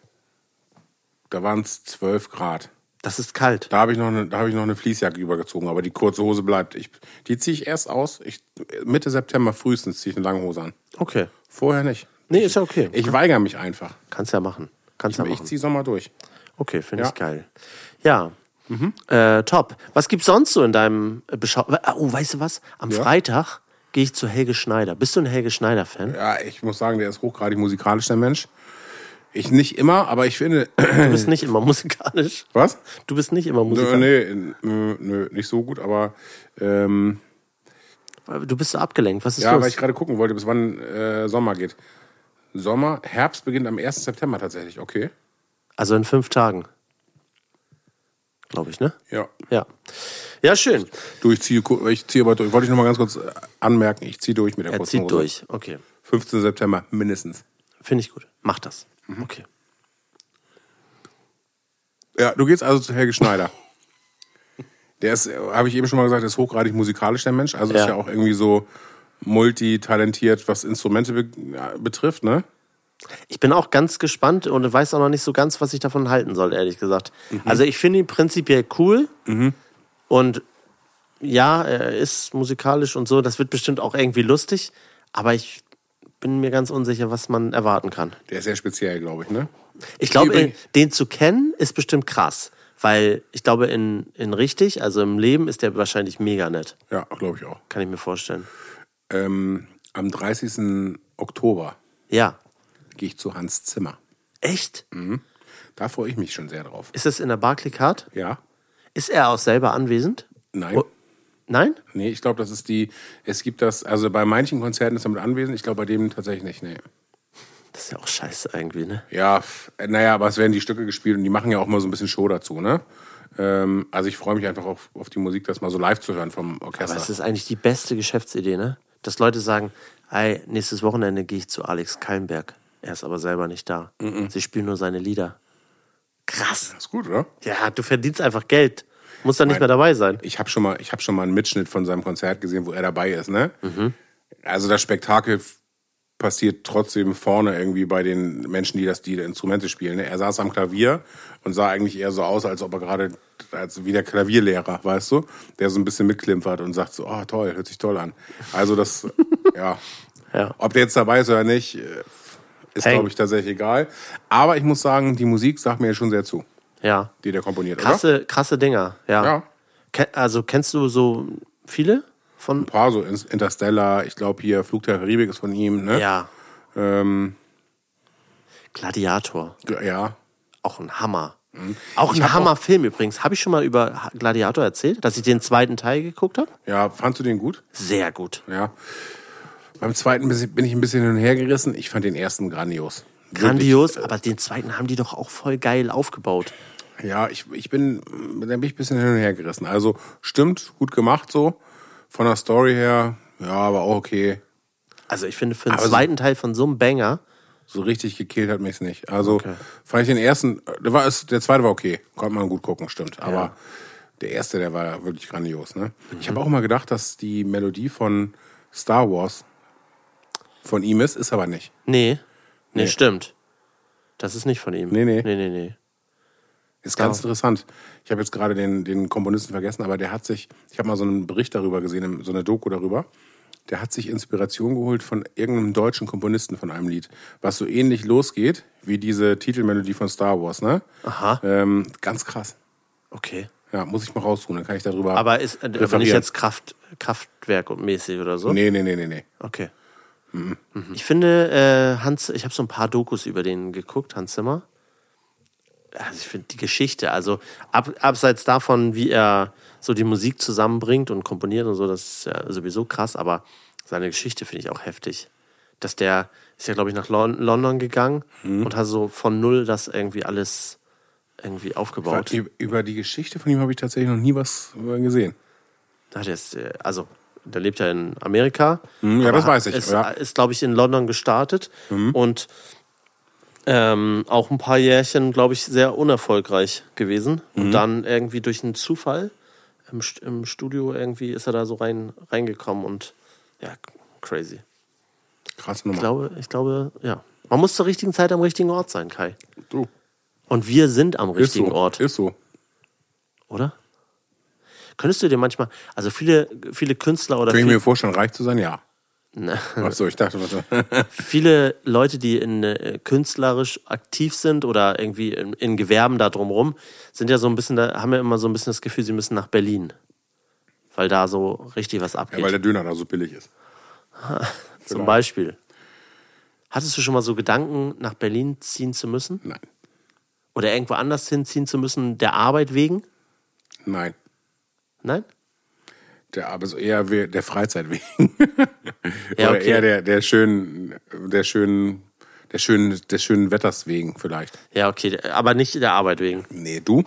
Speaker 3: da waren es zwölf Grad.
Speaker 2: Das ist kalt.
Speaker 3: Da habe ich noch eine, da habe ich noch eine Fließjacke übergezogen, aber die kurze Hose bleibt. Ich, die ziehe ich erst aus. Ich, Mitte September frühestens ziehe ich eine lange Hose an.
Speaker 2: Okay.
Speaker 3: Vorher nicht.
Speaker 2: Nee, ist ja okay.
Speaker 3: Ich, ich weigere mich einfach.
Speaker 2: Kannst ja machen. Kannst
Speaker 3: ich,
Speaker 2: ja machen.
Speaker 3: Ich ziehe Sommer durch.
Speaker 2: Okay, finde
Speaker 3: Ja.
Speaker 2: ich geil. Ja.
Speaker 3: Mhm.
Speaker 2: Äh, top. Was gibt's sonst so in deinem Beschau... Oh, weißt du was? Am
Speaker 3: Ja.
Speaker 2: Freitag gehe ich zu Helge Schneider. Bist du ein Helge Schneider-Fan?
Speaker 3: Ja, ich muss sagen, der ist hochgradig musikalisch, der Mensch. Ich nicht immer, aber ich finde...
Speaker 2: Du bist nicht immer musikalisch.
Speaker 3: Was?
Speaker 2: Du bist nicht immer musikalisch.
Speaker 3: Nö, nee, nö, nö, nicht so gut, aber... Ähm,
Speaker 2: Du bist so abgelenkt. Was ist
Speaker 3: ja,
Speaker 2: los?
Speaker 3: weil ich gerade gucken wollte, bis wann äh, Sommer geht. Sommer, Herbst beginnt am ersten September tatsächlich, okay.
Speaker 2: Also in fünf Tagen. Glaube ich, ne?
Speaker 3: Ja.
Speaker 2: Ja. Ja, schön.
Speaker 3: Du, ich ziehe ich ziehe aber durch. Wollte ich noch mal ganz kurz anmerken, ich ziehe durch mit der
Speaker 2: Er
Speaker 3: kurzen
Speaker 2: zieht
Speaker 3: Hose.
Speaker 2: durch. Okay.
Speaker 3: fünfzehnten September mindestens.
Speaker 2: Finde ich gut. Mach das.
Speaker 3: Mhm.
Speaker 2: Okay.
Speaker 3: Ja, du gehst also zu Helge Schneider. Der ist, habe ich eben schon mal gesagt, ist hochgradig musikalisch, der Mensch. Also
Speaker 2: Ja.
Speaker 3: ist ja auch irgendwie so multitalentiert, was Instrumente be ja, betrifft, ne?
Speaker 2: Ich bin auch ganz gespannt und weiß auch noch nicht so ganz, was ich davon halten soll, ehrlich gesagt. Mhm. Also ich finde ihn prinzipiell cool
Speaker 3: Mhm.
Speaker 2: und ja, er ist musikalisch und so. Das wird bestimmt auch irgendwie lustig, aber ich bin mir ganz unsicher, was man erwarten kann.
Speaker 3: Der ist sehr speziell, glaube ich, ne?
Speaker 2: Ich glaube,
Speaker 3: Übrigens-
Speaker 2: den zu kennen ist bestimmt krass, weil ich glaube, in, in richtig, also im Leben ist der wahrscheinlich mega nett.
Speaker 3: Ja, glaube ich auch.
Speaker 2: Kann ich mir vorstellen.
Speaker 3: Ähm, am dreißigsten Oktober
Speaker 2: Ja.
Speaker 3: gehe ich zu Hans Zimmer.
Speaker 2: Echt?
Speaker 3: Da freue ich mich schon sehr drauf.
Speaker 2: Ist das in der Barclaycard?
Speaker 3: Ja?
Speaker 2: Ist er auch selber anwesend?
Speaker 3: Nein.
Speaker 2: Oh, Nein?
Speaker 3: Nee, ich glaube, das ist die, es gibt das, also bei manchen Konzerten ist er mit anwesend, ich glaube bei dem tatsächlich nicht, nee.
Speaker 2: Das ist ja auch scheiße irgendwie, ne?
Speaker 3: Ja, naja, aber es werden die Stücke gespielt und die machen ja auch mal so ein bisschen Show dazu, ne? Ähm, also ich freue mich einfach auf, auf die Musik, das mal so live zu hören vom Orchester.
Speaker 2: Aber es ist eigentlich die beste Geschäftsidee, ne? Dass Leute sagen, ey, nächstes Wochenende gehe ich zu Alex Kallenberg. Er ist aber selber nicht da. Mhm. Sie spielen nur seine Lieder. Krass.
Speaker 3: Das ist gut, oder?
Speaker 2: Ja, du verdienst einfach Geld. Muss dann nicht mehr dabei sein.
Speaker 3: Ich habe schon mal, ich habe schon mal einen Mitschnitt von seinem Konzert gesehen, wo er dabei ist, ne? Mhm. Also das Spektakel passiert trotzdem vorne irgendwie bei den Menschen, die das die Instrumente spielen. Ne? Er saß am Klavier und sah eigentlich eher so aus, als ob er gerade als wie der Klavierlehrer, weißt du, der so ein bisschen mitklimpert und sagt so, oh toll, hört sich toll an. Also das, ja. ja, ob der jetzt dabei ist oder nicht, ist glaube ich tatsächlich egal. Aber ich muss sagen, die Musik sagt mir schon sehr zu.
Speaker 2: Ja.
Speaker 3: Die der komponiert,
Speaker 2: krasse,
Speaker 3: oder?
Speaker 2: Krasse Dinger, ja.
Speaker 3: ja.
Speaker 2: Also kennst du so viele von?
Speaker 3: Ein paar, so Interstellar, ich glaube hier Flug der Karibik ist von ihm, ne?
Speaker 2: Ja.
Speaker 3: Ähm,
Speaker 2: Gladiator.
Speaker 3: Ja.
Speaker 2: Auch ein Hammer. Mhm. Auch ein Hammerfilm übrigens. Habe ich schon mal über Gladiator erzählt, dass ich den zweiten Teil geguckt habe?
Speaker 3: Ja, fandst du den gut?
Speaker 2: Sehr gut.
Speaker 3: Ja. Beim zweiten bin ich ein bisschen hin und her gerissen. Ich fand den ersten grandios.
Speaker 2: Grandios, Wirklich. Aber den zweiten haben die doch auch voll geil aufgebaut.
Speaker 3: Ja, ich, ich bin, da bin ich ein bisschen hin und her gerissen. Also stimmt, gut gemacht so. Von der Story her, ja, aber auch okay.
Speaker 2: Also ich finde für den aber zweiten so, Teil von so einem Banger.
Speaker 3: So richtig gekillt hat mich's nicht. Also okay. Fand ich den ersten, der, war, der zweite war okay. Konnte man gut gucken, stimmt. Aber ja. Der erste, der war wirklich grandios. Ne? Mhm. Ich habe auch mal gedacht, dass die Melodie von Star Wars von ihm ist, ist aber nicht.
Speaker 2: Nee. Nee, nee, stimmt. Das ist nicht von ihm.
Speaker 3: Nee, nee.
Speaker 2: Nee, nee, nee.
Speaker 3: Ist ganz oh. interessant. Ich habe jetzt gerade den, den Komponisten vergessen, aber der hat sich, ich habe mal so einen Bericht darüber gesehen, so eine Doku darüber, der hat sich Inspiration geholt von irgendeinem deutschen Komponisten von einem Lied, was so ähnlich losgeht wie diese Titelmelodie von Star Wars, ne?
Speaker 2: Aha.
Speaker 3: Ähm, ganz krass.
Speaker 2: Okay.
Speaker 3: Ja, muss ich mal raussuchen, dann kann ich darüber
Speaker 2: Aber ist aber nicht jetzt Kraft, Kraftwerk und mäßig oder so?
Speaker 3: Nee, nee, nee, nee, nee.
Speaker 2: Okay. Mhm. Ich finde, äh, Hans, ich habe so ein paar Dokus über den geguckt, Hans Zimmer. Also ich finde die Geschichte, also ab, abseits davon, wie er so die Musik zusammenbringt und komponiert und so, das ist ja sowieso krass, aber seine Geschichte finde ich auch heftig. Dass der ist ja, glaube ich, nach Lon- London gegangen mhm. und hat so von null das irgendwie alles irgendwie aufgebaut.
Speaker 3: Über die Geschichte von ihm habe ich tatsächlich noch nie was gesehen.
Speaker 2: Da hat er jetzt, also der lebt ja in Amerika.
Speaker 3: Mhm, ja, das weiß ich.
Speaker 2: Ist,
Speaker 3: ja.
Speaker 2: ist glaube ich, in London gestartet
Speaker 3: mhm.
Speaker 2: und ähm, auch ein paar Jährchen, glaube ich, sehr unerfolgreich gewesen. Mhm. Und dann irgendwie durch einen Zufall im, im Studio irgendwie ist er da so rein, reingekommen und ja, crazy.
Speaker 3: Krass Nummer.
Speaker 2: Ich glaube, ich glaube, ja. Man muss zur richtigen Zeit am richtigen Ort sein, Kai.
Speaker 3: Du.
Speaker 2: Und wir sind am richtigen
Speaker 3: ist so,
Speaker 2: Ort.
Speaker 3: Ist so.
Speaker 2: Oder? Könntest du dir manchmal, also viele, viele Künstler oder.
Speaker 3: Kann ich
Speaker 2: viele,
Speaker 3: mir vorstellen, reich zu sein? Ja. Achso, ich dachte, was.
Speaker 2: Viele Leute, die in, äh, künstlerisch aktiv sind oder irgendwie in, in Gewerben da drumherum, sind ja so ein bisschen, da haben ja immer so ein bisschen das Gefühl, sie müssen nach Berlin. Weil da so richtig was abgeht.
Speaker 3: Ja, weil der Döner da so billig ist.
Speaker 2: Zum Beispiel. Hattest du schon mal so Gedanken, nach Berlin ziehen zu müssen?
Speaker 3: Nein.
Speaker 2: Oder irgendwo anders hinziehen zu müssen, der Arbeit wegen?
Speaker 3: Nein.
Speaker 2: Nein?
Speaker 3: Der, aber so eher der Freizeit wegen.
Speaker 2: Ja,
Speaker 3: Oder
Speaker 2: okay.
Speaker 3: eher der, der schönen, der schönen, der schönen, des schönen Wetters wegen vielleicht.
Speaker 2: Ja, okay, aber nicht der Arbeit wegen.
Speaker 3: Nee, du?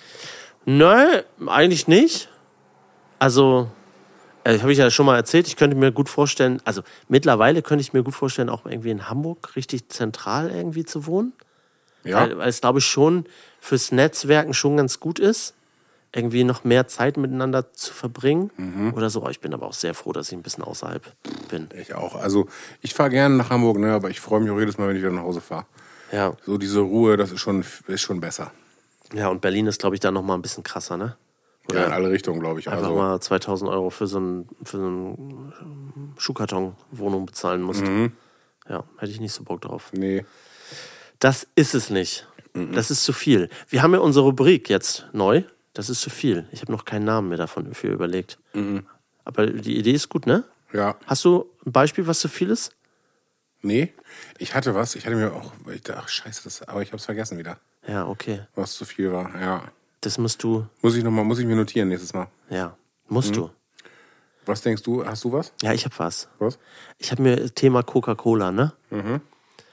Speaker 2: Nein, eigentlich nicht. Also, äh, habe ich ja schon mal erzählt, ich könnte mir gut vorstellen, also mittlerweile könnte ich mir gut vorstellen, auch irgendwie in Hamburg richtig zentral irgendwie zu wohnen.
Speaker 3: Ja.
Speaker 2: Weil, weil es, glaube ich, schon fürs Netzwerken schon ganz gut ist, irgendwie noch mehr Zeit miteinander zu verbringen
Speaker 3: mhm.
Speaker 2: oder so. Ich bin aber auch sehr froh, dass ich ein bisschen außerhalb bin.
Speaker 3: Ich auch. Also ich fahre gerne nach Hamburg, ne, aber ich freue mich auch jedes Mal, wenn ich wieder nach Hause fahre.
Speaker 2: Ja.
Speaker 3: So diese Ruhe, das ist schon, ist schon besser.
Speaker 2: Ja, und Berlin ist, glaube ich, da noch mal ein bisschen krasser, ne? Oder
Speaker 3: ja, in alle Richtungen, glaube ich.
Speaker 2: Einfach
Speaker 3: also.
Speaker 2: mal zweitausend Euro für so einen für so einen Schuhkarton-Wohnung bezahlen musst.
Speaker 3: Mhm.
Speaker 2: Ja, hätte ich nicht so Bock drauf.
Speaker 3: Nee.
Speaker 2: Das ist es nicht. Mhm. Das ist zu viel. Wir haben ja unsere Rubrik jetzt neu. Das ist zu viel. Ich habe noch keinen Namen mehr davon für überlegt.
Speaker 3: Mhm.
Speaker 2: Aber die Idee ist gut, ne?
Speaker 3: Ja.
Speaker 2: Hast du ein Beispiel, was zu viel ist?
Speaker 3: Nee. Ich hatte was. Ich hatte mir auch. Ich dachte, ach, scheiße, das, aber ich habe es vergessen wieder.
Speaker 2: Ja, okay.
Speaker 3: Was zu viel war. Ja.
Speaker 2: Das musst du.
Speaker 3: Muss ich noch mal, muss ich mir notieren nächstes Mal.
Speaker 2: Ja, musst
Speaker 3: mhm.
Speaker 2: du.
Speaker 3: Was denkst du? Hast du was?
Speaker 2: Ja, ich habe was.
Speaker 3: Was?
Speaker 2: Ich habe mir Thema Coca-Cola, ne? Mhm.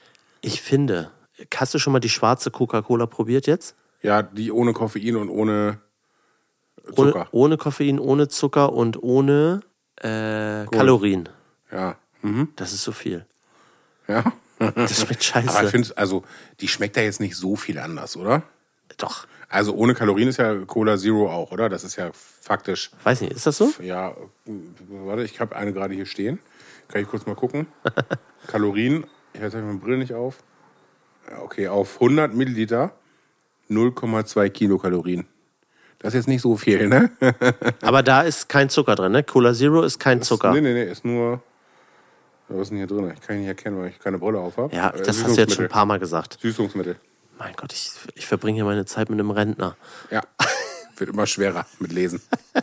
Speaker 2: Ich finde, hast du schon mal die schwarze Coca-Cola probiert jetzt?
Speaker 3: Ja, die ohne Koffein und ohne
Speaker 2: Ohne,
Speaker 3: Zucker.
Speaker 2: ohne Koffein, ohne Zucker und ohne äh, Kalorien.
Speaker 3: Ja. Mhm.
Speaker 2: Das ist so viel.
Speaker 3: Ja.
Speaker 2: Das schmeckt scheiße.
Speaker 3: Aber ich finde, also, die schmeckt ja jetzt nicht so viel anders, oder?
Speaker 2: Doch.
Speaker 3: Also ohne Kalorien ist ja Cola Zero auch, oder? Das ist ja faktisch.
Speaker 2: Weiß nicht, ist das so?
Speaker 3: Ja, warte, ich habe eine gerade hier stehen. Kann ich kurz mal gucken. Kalorien, ich habe meine Brille nicht auf. Ja, okay, auf hundert Milliliter null Komma zwei Kilokalorien. Das ist jetzt nicht so viel, ne?
Speaker 2: Aber da ist kein Zucker drin, ne? Cola Zero ist kein
Speaker 3: Das,
Speaker 2: Zucker.
Speaker 3: Nee, nee, nee, ist nur. Was ist denn hier drin? Ich kann ihn nicht erkennen, weil ich keine Brille auf habe.
Speaker 2: Ja, das hast du jetzt schon ein paar Mal gesagt.
Speaker 3: Süßungsmittel.
Speaker 2: Mein Gott, ich, ich verbringe hier meine Zeit mit einem Rentner.
Speaker 3: Ja, wird immer schwerer mit Lesen.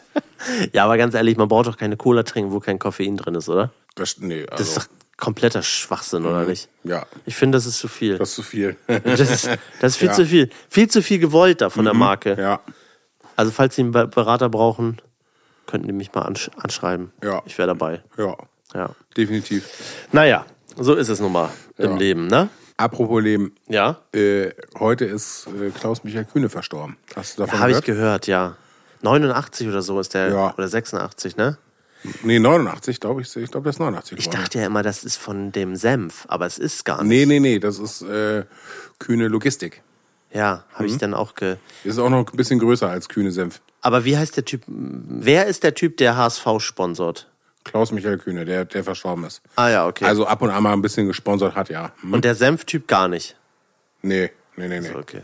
Speaker 2: Ja, aber ganz ehrlich, man braucht doch keine Cola trinken, wo kein Koffein drin ist, oder?
Speaker 3: Das, nee, also,
Speaker 2: Das ist doch kompletter Schwachsinn, oder nicht?
Speaker 3: ja,
Speaker 2: Ich finde, das ist zu viel.
Speaker 3: das ist zu viel.
Speaker 2: Das ist, das ist viel
Speaker 3: Ja.
Speaker 2: zu viel. Viel zu viel gewollt da von der Marke.
Speaker 3: Ja,
Speaker 2: Also falls Sie einen Be- Berater brauchen, könnten die mich mal ansch- anschreiben.
Speaker 3: Ja.
Speaker 2: Ich wäre dabei.
Speaker 3: ja,
Speaker 2: Ja.
Speaker 3: definitiv.
Speaker 2: Naja, so ist es nun mal im
Speaker 3: Ja.
Speaker 2: Leben, ne?
Speaker 3: Apropos Leben,
Speaker 2: Ja.
Speaker 3: äh, heute ist äh, Klaus-Michael Kühne verstorben. Hast du davon
Speaker 2: Habe ich
Speaker 3: gehört?
Speaker 2: gehört, ja. neunundachtzig oder so ist der,
Speaker 3: Ja.
Speaker 2: oder sechsundachtzig, ne?
Speaker 3: Nee, neunundachtzig, glaube ich. Ich glaube, das ist neunundachtzig
Speaker 2: Ich
Speaker 3: geworden.
Speaker 2: dachte ja immer, das ist von dem Senf, aber es ist gar nicht.
Speaker 3: Nee, nee, nee, das ist äh, Kühne Logistik.
Speaker 2: Ja, habe
Speaker 3: Mhm.
Speaker 2: ich dann auch ge...
Speaker 3: Ist auch noch ein bisschen größer als Kühne Senf.
Speaker 2: Aber wie heißt der Typ, wer ist der Typ, der H S V sponsort?
Speaker 3: Klaus-Michael Kühne, der, der verstorben ist.
Speaker 2: Ah ja, okay.
Speaker 3: Also ab und an mal ein bisschen gesponsert hat, ja. Hm?
Speaker 2: Und der Senftyp gar nicht.
Speaker 3: Nee, nee, nee, nee.
Speaker 2: Okay.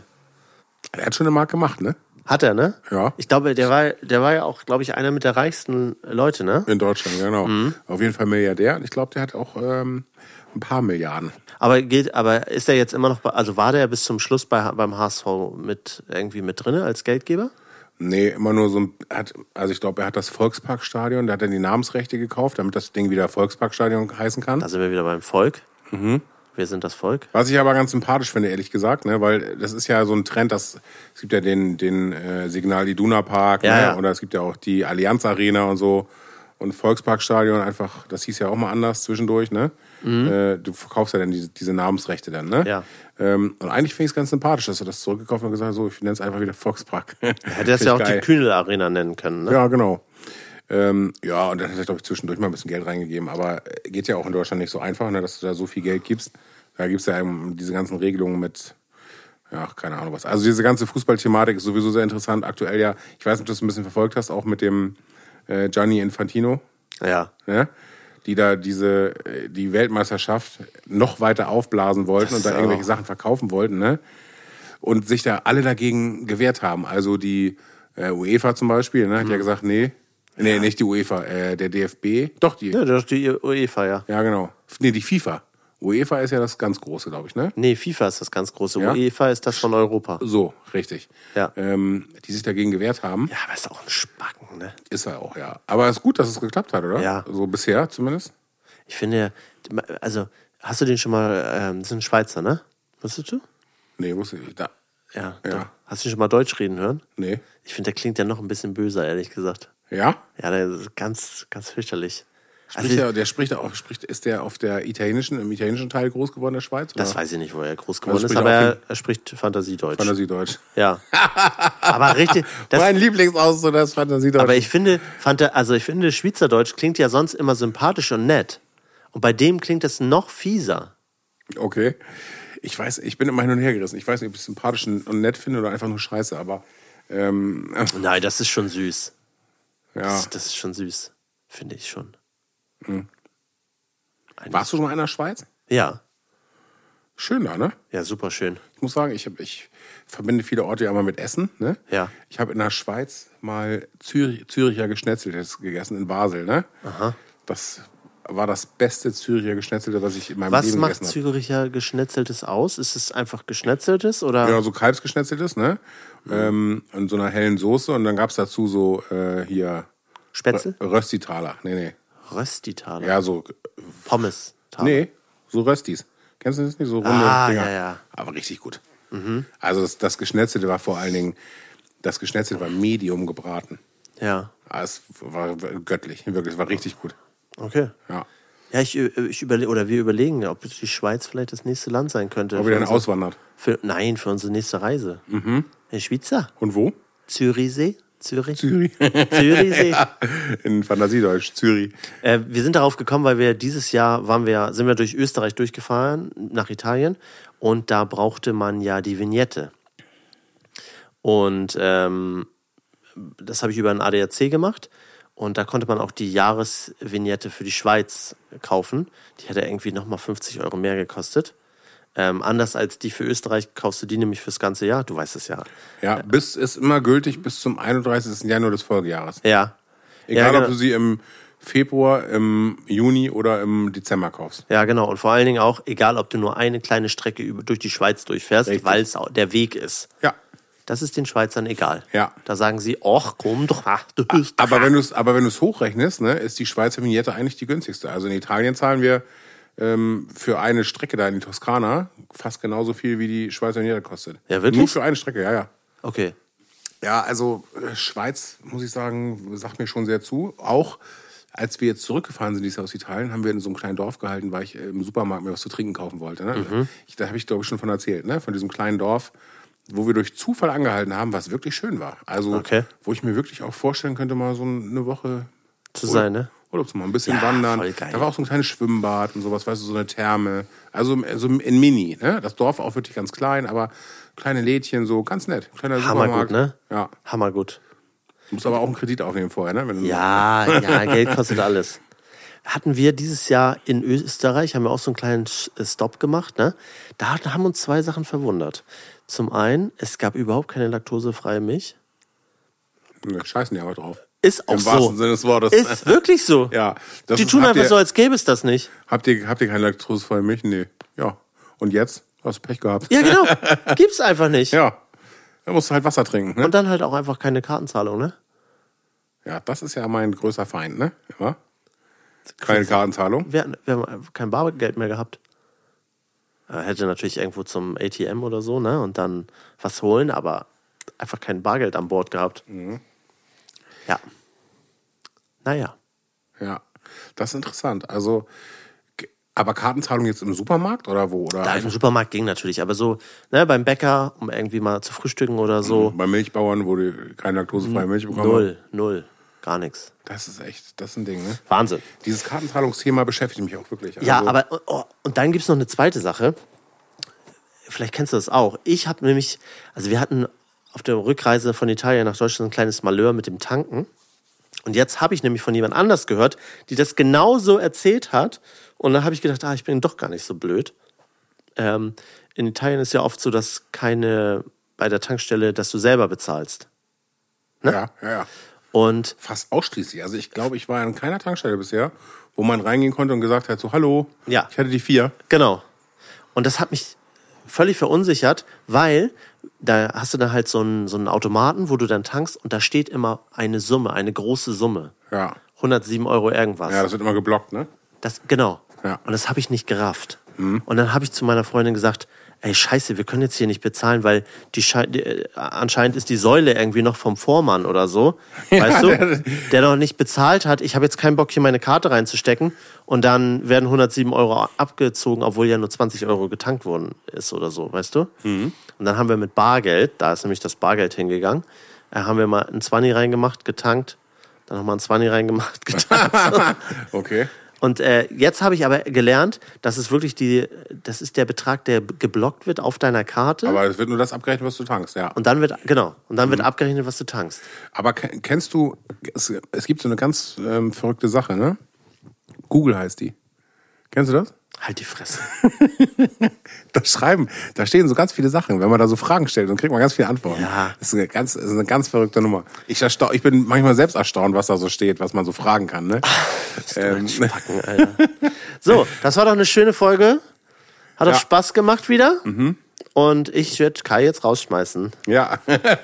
Speaker 3: Er hat schon eine Marke gemacht, ne?
Speaker 2: Hat er, ne?
Speaker 3: Ja.
Speaker 2: Ich glaube, der war, der war ja auch, glaube ich, einer mit der reichsten Leute, ne?
Speaker 3: In Deutschland, genau.
Speaker 2: Mhm.
Speaker 3: Auf jeden Fall Milliardär. Und ich glaube, der hat auch ähm, ein paar Milliarden.
Speaker 2: Aber geht, aber ist er jetzt immer noch, bei, also war der bis zum Schluss bei, beim H S V mit irgendwie mit drin als Geldgeber?
Speaker 3: Nee, immer nur so ein, hat, also ich glaube, er hat das Volksparkstadion, da hat er die Namensrechte gekauft, damit das Ding wieder Volksparkstadion heißen kann.
Speaker 2: Da sind wir wieder beim Volk.
Speaker 3: Mhm.
Speaker 2: Wir sind das Volk.
Speaker 3: Was ich aber ganz sympathisch finde, ehrlich gesagt, ne, weil das ist ja so ein Trend, dass es gibt ja den, den äh, Signal Iduna Park,
Speaker 2: Ja,
Speaker 3: ne,
Speaker 2: ja.
Speaker 3: oder es gibt ja auch die Allianz Arena und so und Volksparkstadion einfach, das hieß ja auch mal anders zwischendurch, ne? Äh, du verkaufst ja dann diese, diese Namensrechte dann, ne?
Speaker 2: Ja.
Speaker 3: Ähm, und eigentlich finde ich es ganz sympathisch, dass du das zurückgekauft hast und gesagt hast, so, ich nenne es einfach wieder Volkspark.
Speaker 2: Hätte das ja auch die Kühnel Arena nennen können, ne?
Speaker 3: Ja, genau. Ähm, ja, und dann hat er, glaube ich, zwischendurch mal ein bisschen Geld reingegeben. Aber geht ja auch in Deutschland nicht so einfach, ne, dass du da so viel Geld gibst. Da gibt es ja eben diese ganzen Regelungen mit, ja, keine Ahnung was. Also diese ganze Fußballthematik ist sowieso sehr interessant. Aktuell ja, ich weiß nicht, ob du das ein bisschen verfolgt hast, auch mit dem äh, Gianni Infantino,
Speaker 2: Ja.
Speaker 3: ne? Die da diese, äh, die Weltmeisterschaft noch weiter aufblasen wollten
Speaker 2: Das
Speaker 3: und da
Speaker 2: ist
Speaker 3: irgendwelche
Speaker 2: auch-
Speaker 3: Sachen verkaufen wollten, ne? Und sich da alle dagegen gewehrt haben. Also die äh, UEFA zum Beispiel, ne, hat ja gesagt, nee, nee, nicht die UEFA, äh, der D F B, doch die,
Speaker 2: Ja, das ist die UEFA, ja.
Speaker 3: ja genau, nee, die FIFA. UEFA ist ja das ganz große, glaube ich, ne?
Speaker 2: Nee, FIFA ist das ganz große.
Speaker 3: Ja?
Speaker 2: UEFA ist das von Europa.
Speaker 3: So, richtig.
Speaker 2: Ja.
Speaker 3: Ähm, die sich dagegen gewehrt haben.
Speaker 2: Ja, aber ist auch ein Spacken, ne?
Speaker 3: Ist er auch, ja. Aber ist gut, dass es geklappt hat, oder?
Speaker 2: Ja.
Speaker 3: So bisher zumindest.
Speaker 2: Ich finde, also, hast du den schon mal, ähm, das ist ein Schweizer, ne? Wusstest du?
Speaker 3: Nee, wusste ich. Da.
Speaker 2: Ja.
Speaker 3: Ja.
Speaker 2: Doch. Hast du schon mal Deutsch reden hören?
Speaker 3: Nee.
Speaker 2: Ich finde, der klingt ja noch ein bisschen böser, ehrlich gesagt.
Speaker 3: Ja?
Speaker 2: Ja, der ist ganz, ganz fürchterlich.
Speaker 3: Spricht
Speaker 2: Also,
Speaker 3: der, der spricht auch, spricht, ist der auf der italienischen, im italienischen Teil groß geworden, der Schweiz? Oder?
Speaker 2: das weiß ich nicht, wo er groß geworden
Speaker 3: Also
Speaker 2: ist,
Speaker 3: spricht
Speaker 2: aber
Speaker 3: er
Speaker 2: er,
Speaker 3: auch
Speaker 2: er spricht Fantasiedeutsch.
Speaker 3: Fantasiedeutsch.
Speaker 2: Ja. Aber richtig, das,
Speaker 3: mein Lieblingsausdruck, das Fantasiedeutsch.
Speaker 2: aber ich finde, Fanta, also ich finde, Schweizerdeutsch klingt ja sonst immer sympathisch und nett. Und bei dem klingt es noch fieser.
Speaker 3: Okay. Ich weiß, ich bin immer hin und her gerissen. Ich weiß nicht, ob ich es sympathisch und nett finde oder einfach nur scheiße, aber ähm,
Speaker 2: Nein, das ist schon süß.
Speaker 3: ja.
Speaker 2: Das, das ist schon süß. Finde ich schon.
Speaker 3: Mhm.
Speaker 2: Eigentlich-
Speaker 3: Warst du schon mal in der Schweiz?
Speaker 2: Ja.
Speaker 3: Schön da, ne?
Speaker 2: Ja, super schön.
Speaker 3: Ich muss sagen, ich, hab, ich verbinde viele Orte ja immer mit Essen, ne?
Speaker 2: Ja.
Speaker 3: Ich habe in der Schweiz mal Zürich, Züricher Geschnetzeltes gegessen in Basel, ne?
Speaker 2: Aha.
Speaker 3: Das war das beste Züricher Geschnetzelte, was ich in meinem
Speaker 2: Was
Speaker 3: Leben
Speaker 2: macht
Speaker 3: gegessen habe.
Speaker 2: Züricher Geschnetzeltes aus? Ist es einfach Geschnetzeltes oder?
Speaker 3: Ja, so Kalbsgeschnetzeltes, ne? Ähm, in so einer hellen Soße und dann gab's dazu so äh, hier
Speaker 2: Spätzle?
Speaker 3: Rö- Röstitaler. Nee, nee.
Speaker 2: Röstitaler.
Speaker 3: Ja, so
Speaker 2: Pommes.
Speaker 3: nee, so Röstis. Kennst du das nicht? So runde
Speaker 2: Ah,
Speaker 3: Dinger.
Speaker 2: ja, ja.
Speaker 3: Aber richtig gut. Also das, das Geschnetzelte war vor allen Dingen, das Geschnetzelte war medium gebraten.
Speaker 2: Ja.
Speaker 3: Es war göttlich, wirklich, es war richtig gut.
Speaker 2: Okay.
Speaker 3: Ja.
Speaker 2: Ja, ich, ich überle- oder wir überlegen, ob die Schweiz vielleicht das nächste Land sein könnte.
Speaker 3: Ob ihr dann auswandert.
Speaker 2: Für, nein, für unsere nächste Reise. Mhm. In Schweizer.
Speaker 3: Und wo?
Speaker 2: Zürichsee. Zürich.
Speaker 3: Zürich.
Speaker 2: Zürichsee.
Speaker 3: Ja, in Fantasiedeutsch, Zürich.
Speaker 2: Äh, wir sind darauf gekommen, weil wir dieses Jahr waren wir, sind wir durch Österreich durchgefahren, nach Italien. Und da brauchte man ja die Vignette. Und ähm, das habe ich über ein A D A C gemacht. Und da konnte man auch die Jahresvignette für die Schweiz kaufen. Die hätte irgendwie nochmal fünfzig Euro mehr gekostet. Ähm, anders als die für Österreich kaufst du die nämlich fürs ganze Jahr. Du weißt es ja.
Speaker 3: Ja, bis ist immer gültig bis zum einunddreißigsten Januar des Folgejahres.
Speaker 2: Ja.
Speaker 3: Egal,
Speaker 2: ja, genau.
Speaker 3: ob du sie im Februar, im Juni oder im Dezember kaufst.
Speaker 2: Ja, genau. Und vor allen Dingen auch, egal, ob du nur eine kleine Strecke über, durch die Schweiz durchfährst, weil es der Weg ist.
Speaker 3: Ja.
Speaker 2: Das ist den Schweizern egal.
Speaker 3: Ja.
Speaker 2: Da sagen sie, ach komm doch, ach, du bist
Speaker 3: Aber wenn du es, aber wenn du es hochrechnest, ne, ist die Schweizer Vignette eigentlich die günstigste. Also in Italien zahlen wir ähm, für eine Strecke da in die Toskana fast genauso viel, wie die Schweizer Vignette kostet.
Speaker 2: Ja, wirklich?
Speaker 3: Nur für eine Strecke, ja, ja.
Speaker 2: Okay.
Speaker 3: Ja, also äh, Schweiz, muss ich sagen, sagt mir schon sehr zu. Auch als wir jetzt zurückgefahren sind, dieses Jahr aus Italien, haben wir in so einem kleinen Dorf gehalten, weil ich im Supermarkt mir was zu trinken kaufen wollte. Ne? Mhm. Ich, da habe ich, glaube ich, schon von erzählt, ne? Von diesem kleinen Dorf, wo wir durch Zufall angehalten haben, was wirklich schön war. Also,
Speaker 2: okay.
Speaker 3: Wo ich mir wirklich auch vorstellen könnte, mal so eine Woche
Speaker 2: zu Urlaub, sein, ne?
Speaker 3: Urlaub zu machen, ein bisschen
Speaker 2: ja,
Speaker 3: wandern.
Speaker 2: Voll geil.
Speaker 3: Da war auch so ein kleines Schwimmbad und sowas, weißt du, so eine Therme. Also so in Mini, ne? Das Dorf auch wirklich ganz klein, aber kleine Lädchen, so ganz nett. Kleiner
Speaker 2: Hammergut,
Speaker 3: Supermarkt.
Speaker 2: ne?
Speaker 3: Ja.
Speaker 2: Hammergut.
Speaker 3: Du musst aber auch einen Kredit aufnehmen vorher, ne? Wenn du
Speaker 2: ja, ja, Geld kostet alles. Hatten wir dieses Jahr in Österreich, haben wir auch so einen kleinen Stopp gemacht, ne? Da haben uns zwei Sachen verwundert. Zum einen, es gab überhaupt keine laktosefreie Milch.
Speaker 3: Ne, scheißen die aber drauf.
Speaker 2: Ist auch
Speaker 3: Im
Speaker 2: so.
Speaker 3: Im wahrsten Sinne des Wortes.
Speaker 2: Ist wirklich so.
Speaker 3: Ja. Das
Speaker 2: die
Speaker 3: ist,
Speaker 2: tun einfach
Speaker 3: ihr,
Speaker 2: so, als gäbe es das nicht.
Speaker 3: Habt ihr, habt ihr keine laktosefreie Milch? Nee. Ja. Und jetzt? Hast du Pech gehabt.
Speaker 2: Ja, genau. Gibt's einfach nicht.
Speaker 3: Ja. Da musst du halt Wasser trinken, ne?
Speaker 2: Und dann halt auch einfach keine Kartenzahlung, ne?
Speaker 3: Ja, das ist ja mein größter Feind, ne? Ja? Keine Kartenzahlung.
Speaker 2: Wir, wir haben kein Bargeld mehr gehabt. Er hätte natürlich irgendwo zum A T M oder so, ne? Und dann was holen, aber einfach kein Bargeld an Bord gehabt.
Speaker 3: Mhm.
Speaker 2: Ja. Naja.
Speaker 3: Ja, das ist interessant. Also, aber Kartenzahlung jetzt im Supermarkt oder wo? Oder
Speaker 2: Da im Supermarkt ging natürlich, aber so, ne, beim Bäcker, um irgendwie mal zu frühstücken oder so.
Speaker 3: Mhm, bei Milchbauern, wo die keine laktosefreie Milch bekommen.
Speaker 2: Null, null. Gar nichts.
Speaker 3: Das ist echt, das ist ein Ding, ne?
Speaker 2: Wahnsinn.
Speaker 3: Dieses Kartenzahlungsthema beschäftigt mich auch wirklich. Also,
Speaker 2: ja, aber, oh, und dann gibt es noch eine zweite Sache. Vielleicht kennst du das auch. Ich habe nämlich, also wir hatten auf der Rückreise von Italien nach Deutschland ein kleines Malheur mit dem Tanken. Und jetzt habe ich nämlich von jemand anders gehört, die das genauso erzählt hat. Und dann habe ich gedacht, ah, ich bin doch gar nicht so blöd. Ähm, in Italien ist ja oft so, dass keine bei der Tankstelle, dass du selber bezahlst. Ne?
Speaker 3: Ja, ja, ja.
Speaker 2: Und
Speaker 3: fast ausschließlich. Also ich glaube, ich war an keiner Tankstelle bisher, wo man reingehen konnte und gesagt hat, so, hallo,
Speaker 2: ja.
Speaker 3: ich hätte die vier.
Speaker 2: Genau. Und das hat mich völlig verunsichert, weil da hast du dann halt so einen, so einen Automaten, wo du dann tankst und da steht immer eine Summe, eine große Summe.
Speaker 3: Ja.
Speaker 2: hundertsieben Euro irgendwas.
Speaker 3: Ja, das wird immer geblockt, ne?
Speaker 2: Das, genau.
Speaker 3: Ja.
Speaker 2: Und das habe ich nicht gerafft. Mhm. Und dann habe ich zu meiner Freundin gesagt, ey, scheiße, wir können jetzt hier nicht bezahlen, weil die, Sche- die äh, anscheinend ist die Säule irgendwie noch vom Vormann oder so, weißt
Speaker 3: Ja,
Speaker 2: du, der noch nicht bezahlt hat. Ich habe jetzt keinen Bock, hier meine Karte reinzustecken und dann werden hundertsieben Euro abgezogen, obwohl ja nur zwanzig Euro getankt worden ist oder so, weißt du? Mhm. Und dann haben wir mit Bargeld, da ist nämlich das Bargeld hingegangen, äh, haben wir mal einen Zwanni reingemacht, getankt, dann nochmal einen Zwanni reingemacht, getankt.
Speaker 3: Okay.
Speaker 2: Und äh, jetzt habe ich aber gelernt, dass es wirklich die, das ist der Betrag, der geblockt wird auf deiner Karte.
Speaker 3: Aber es wird nur das abgerechnet, was du tankst, ja.
Speaker 2: Und dann wird, genau, und dann mhm. wird abgerechnet, was du tankst.
Speaker 3: Aber kennst du, es, es gibt so eine ganz ähm, verrückte Sache, ne? Google heißt die. Kennst du das?
Speaker 2: Halt die Fresse.
Speaker 3: Da schreiben, da stehen so ganz viele Sachen. Wenn man da so Fragen stellt, dann kriegt man ganz viele Antworten.
Speaker 2: Ja.
Speaker 3: Das ist eine ganz, das ist eine ganz verrückte Nummer. Ich, ersta- ich bin manchmal selbst erstaunt, was da so steht, was man so fragen kann, ne?
Speaker 2: Das ähm, Spacken, Alter. So, das war doch eine schöne Folge. Hat doch
Speaker 3: ja.
Speaker 2: Spaß gemacht wieder.
Speaker 3: Mhm.
Speaker 2: Und ich werde Kai jetzt rausschmeißen.
Speaker 3: Ja.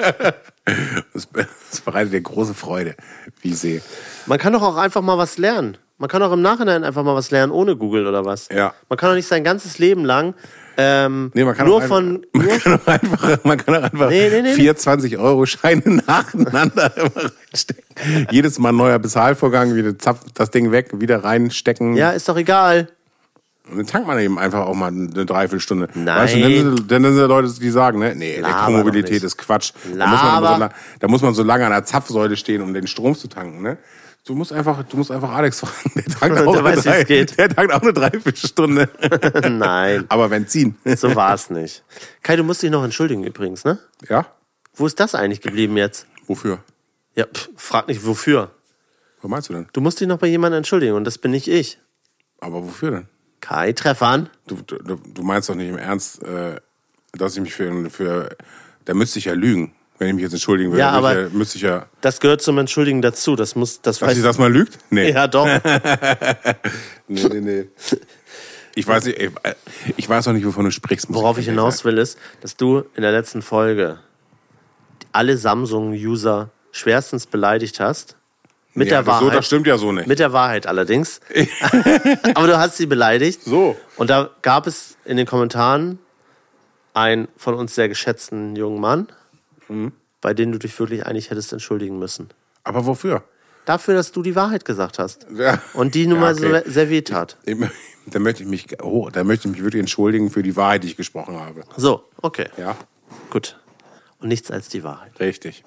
Speaker 3: Das, das bereitet dir große Freude, wie ich sehe.
Speaker 2: Man kann doch auch einfach mal was lernen. Man kann auch im Nachhinein einfach mal was lernen, ohne Google oder was.
Speaker 3: Ja.
Speaker 2: Man kann doch nicht sein ganzes Leben lang ähm,
Speaker 3: nee, man kann
Speaker 2: nur
Speaker 3: auch
Speaker 2: von...
Speaker 3: Man
Speaker 2: nur
Speaker 3: kann auch einfach, man kann auch einfach
Speaker 2: nee, nee, nee,
Speaker 3: vier zwanzig Euro Scheine nacheinander reinstecken. Jedes Mal ein neuer Bezahlvorgang, wieder zapf das Ding weg, wieder reinstecken.
Speaker 2: Ja, ist doch egal.
Speaker 3: Und dann tankt man eben einfach auch mal eine Dreiviertelstunde.
Speaker 2: Nein.
Speaker 3: Weißt du, dann sind, dann sind Leute, die sagen, ne, nee,
Speaker 2: Laber
Speaker 3: Elektromobilität ist Quatsch. Da muss, man so, la- da muss man so lange an der Zapfsäule stehen, um den Strom zu tanken, ne? Du musst einfach, du musst einfach Alex fragen. Der tankt auch,
Speaker 2: Der
Speaker 3: eine,
Speaker 2: weiß,
Speaker 3: drei,
Speaker 2: wie's geht.
Speaker 3: der tankt auch eine Dreiviertelstunde.
Speaker 2: Nein.
Speaker 3: Aber Benzin.
Speaker 2: So war's nicht. Kai, du musst dich noch entschuldigen übrigens, ne?
Speaker 3: Ja?
Speaker 2: Wo ist das eigentlich geblieben jetzt?
Speaker 3: Wofür?
Speaker 2: Ja, pff, frag nicht, wofür.
Speaker 3: Was meinst du denn?
Speaker 2: Du musst dich noch bei jemandem entschuldigen und das bin nicht ich.
Speaker 3: Aber wofür denn?
Speaker 2: Kai, Treffern.
Speaker 3: Du, du, du meinst doch nicht im Ernst, äh, dass ich mich für, für... Da müsste ich ja lügen. Wenn ich mich jetzt entschuldigen würde,
Speaker 2: Ja, aber
Speaker 3: würde ich, ja- müsste ich ja...
Speaker 2: Das gehört zum Entschuldigen dazu. Das muss, das
Speaker 3: Dass
Speaker 2: weiß
Speaker 3: ich das mal lügt? Nee.
Speaker 2: Ja, doch.
Speaker 3: Nee, nee, nee. Ich weiß nicht, ich, ich weiß auch nicht, wovon du sprichst. muss
Speaker 2: Worauf ich
Speaker 3: ganz
Speaker 2: hinaus
Speaker 3: ehrlich
Speaker 2: will, ist, dass du in der letzten Folge alle Samsung-User schwerstens beleidigt hast. Mit
Speaker 3: Ja,
Speaker 2: der
Speaker 3: das,
Speaker 2: Wahrheit.
Speaker 3: so, das stimmt ja so nicht.
Speaker 2: Mit der Wahrheit allerdings. Aber du hast sie beleidigt.
Speaker 3: So.
Speaker 2: Und da gab es in den Kommentaren einen von uns sehr geschätzten jungen Mann,
Speaker 3: Mhm.
Speaker 2: bei dem du dich wirklich eigentlich hättest entschuldigen müssen.
Speaker 3: Aber wofür?
Speaker 2: Dafür, dass du die Wahrheit gesagt hast.
Speaker 3: Ja.
Speaker 2: Und die nun
Speaker 3: Ja,
Speaker 2: mal
Speaker 3: okay.
Speaker 2: so sehr weh tat.
Speaker 3: Da möchte ich mich, oh, da möchte ich mich wirklich entschuldigen für die Wahrheit, die ich gesprochen habe.
Speaker 2: So, okay.
Speaker 3: Ja,
Speaker 2: Gut. Und nichts als die Wahrheit.
Speaker 3: richtig.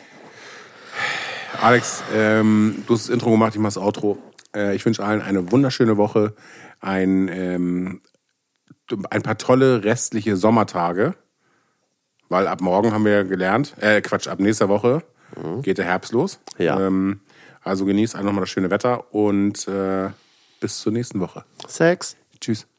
Speaker 3: Alex, ähm, du hast das Intro gemacht, ich mache das Outro. Äh, ich wünsche allen eine wunderschöne Woche, ein, ähm, ein paar tolle restliche Sommertage, weil ab morgen haben wir ja gelernt, äh, Quatsch, ab nächster Woche mhm. geht der Herbst los.
Speaker 2: Ja.
Speaker 3: Ähm, also genießt einfach mal das schöne Wetter und äh, bis zur nächsten Woche.
Speaker 2: Sex.
Speaker 3: Tschüss.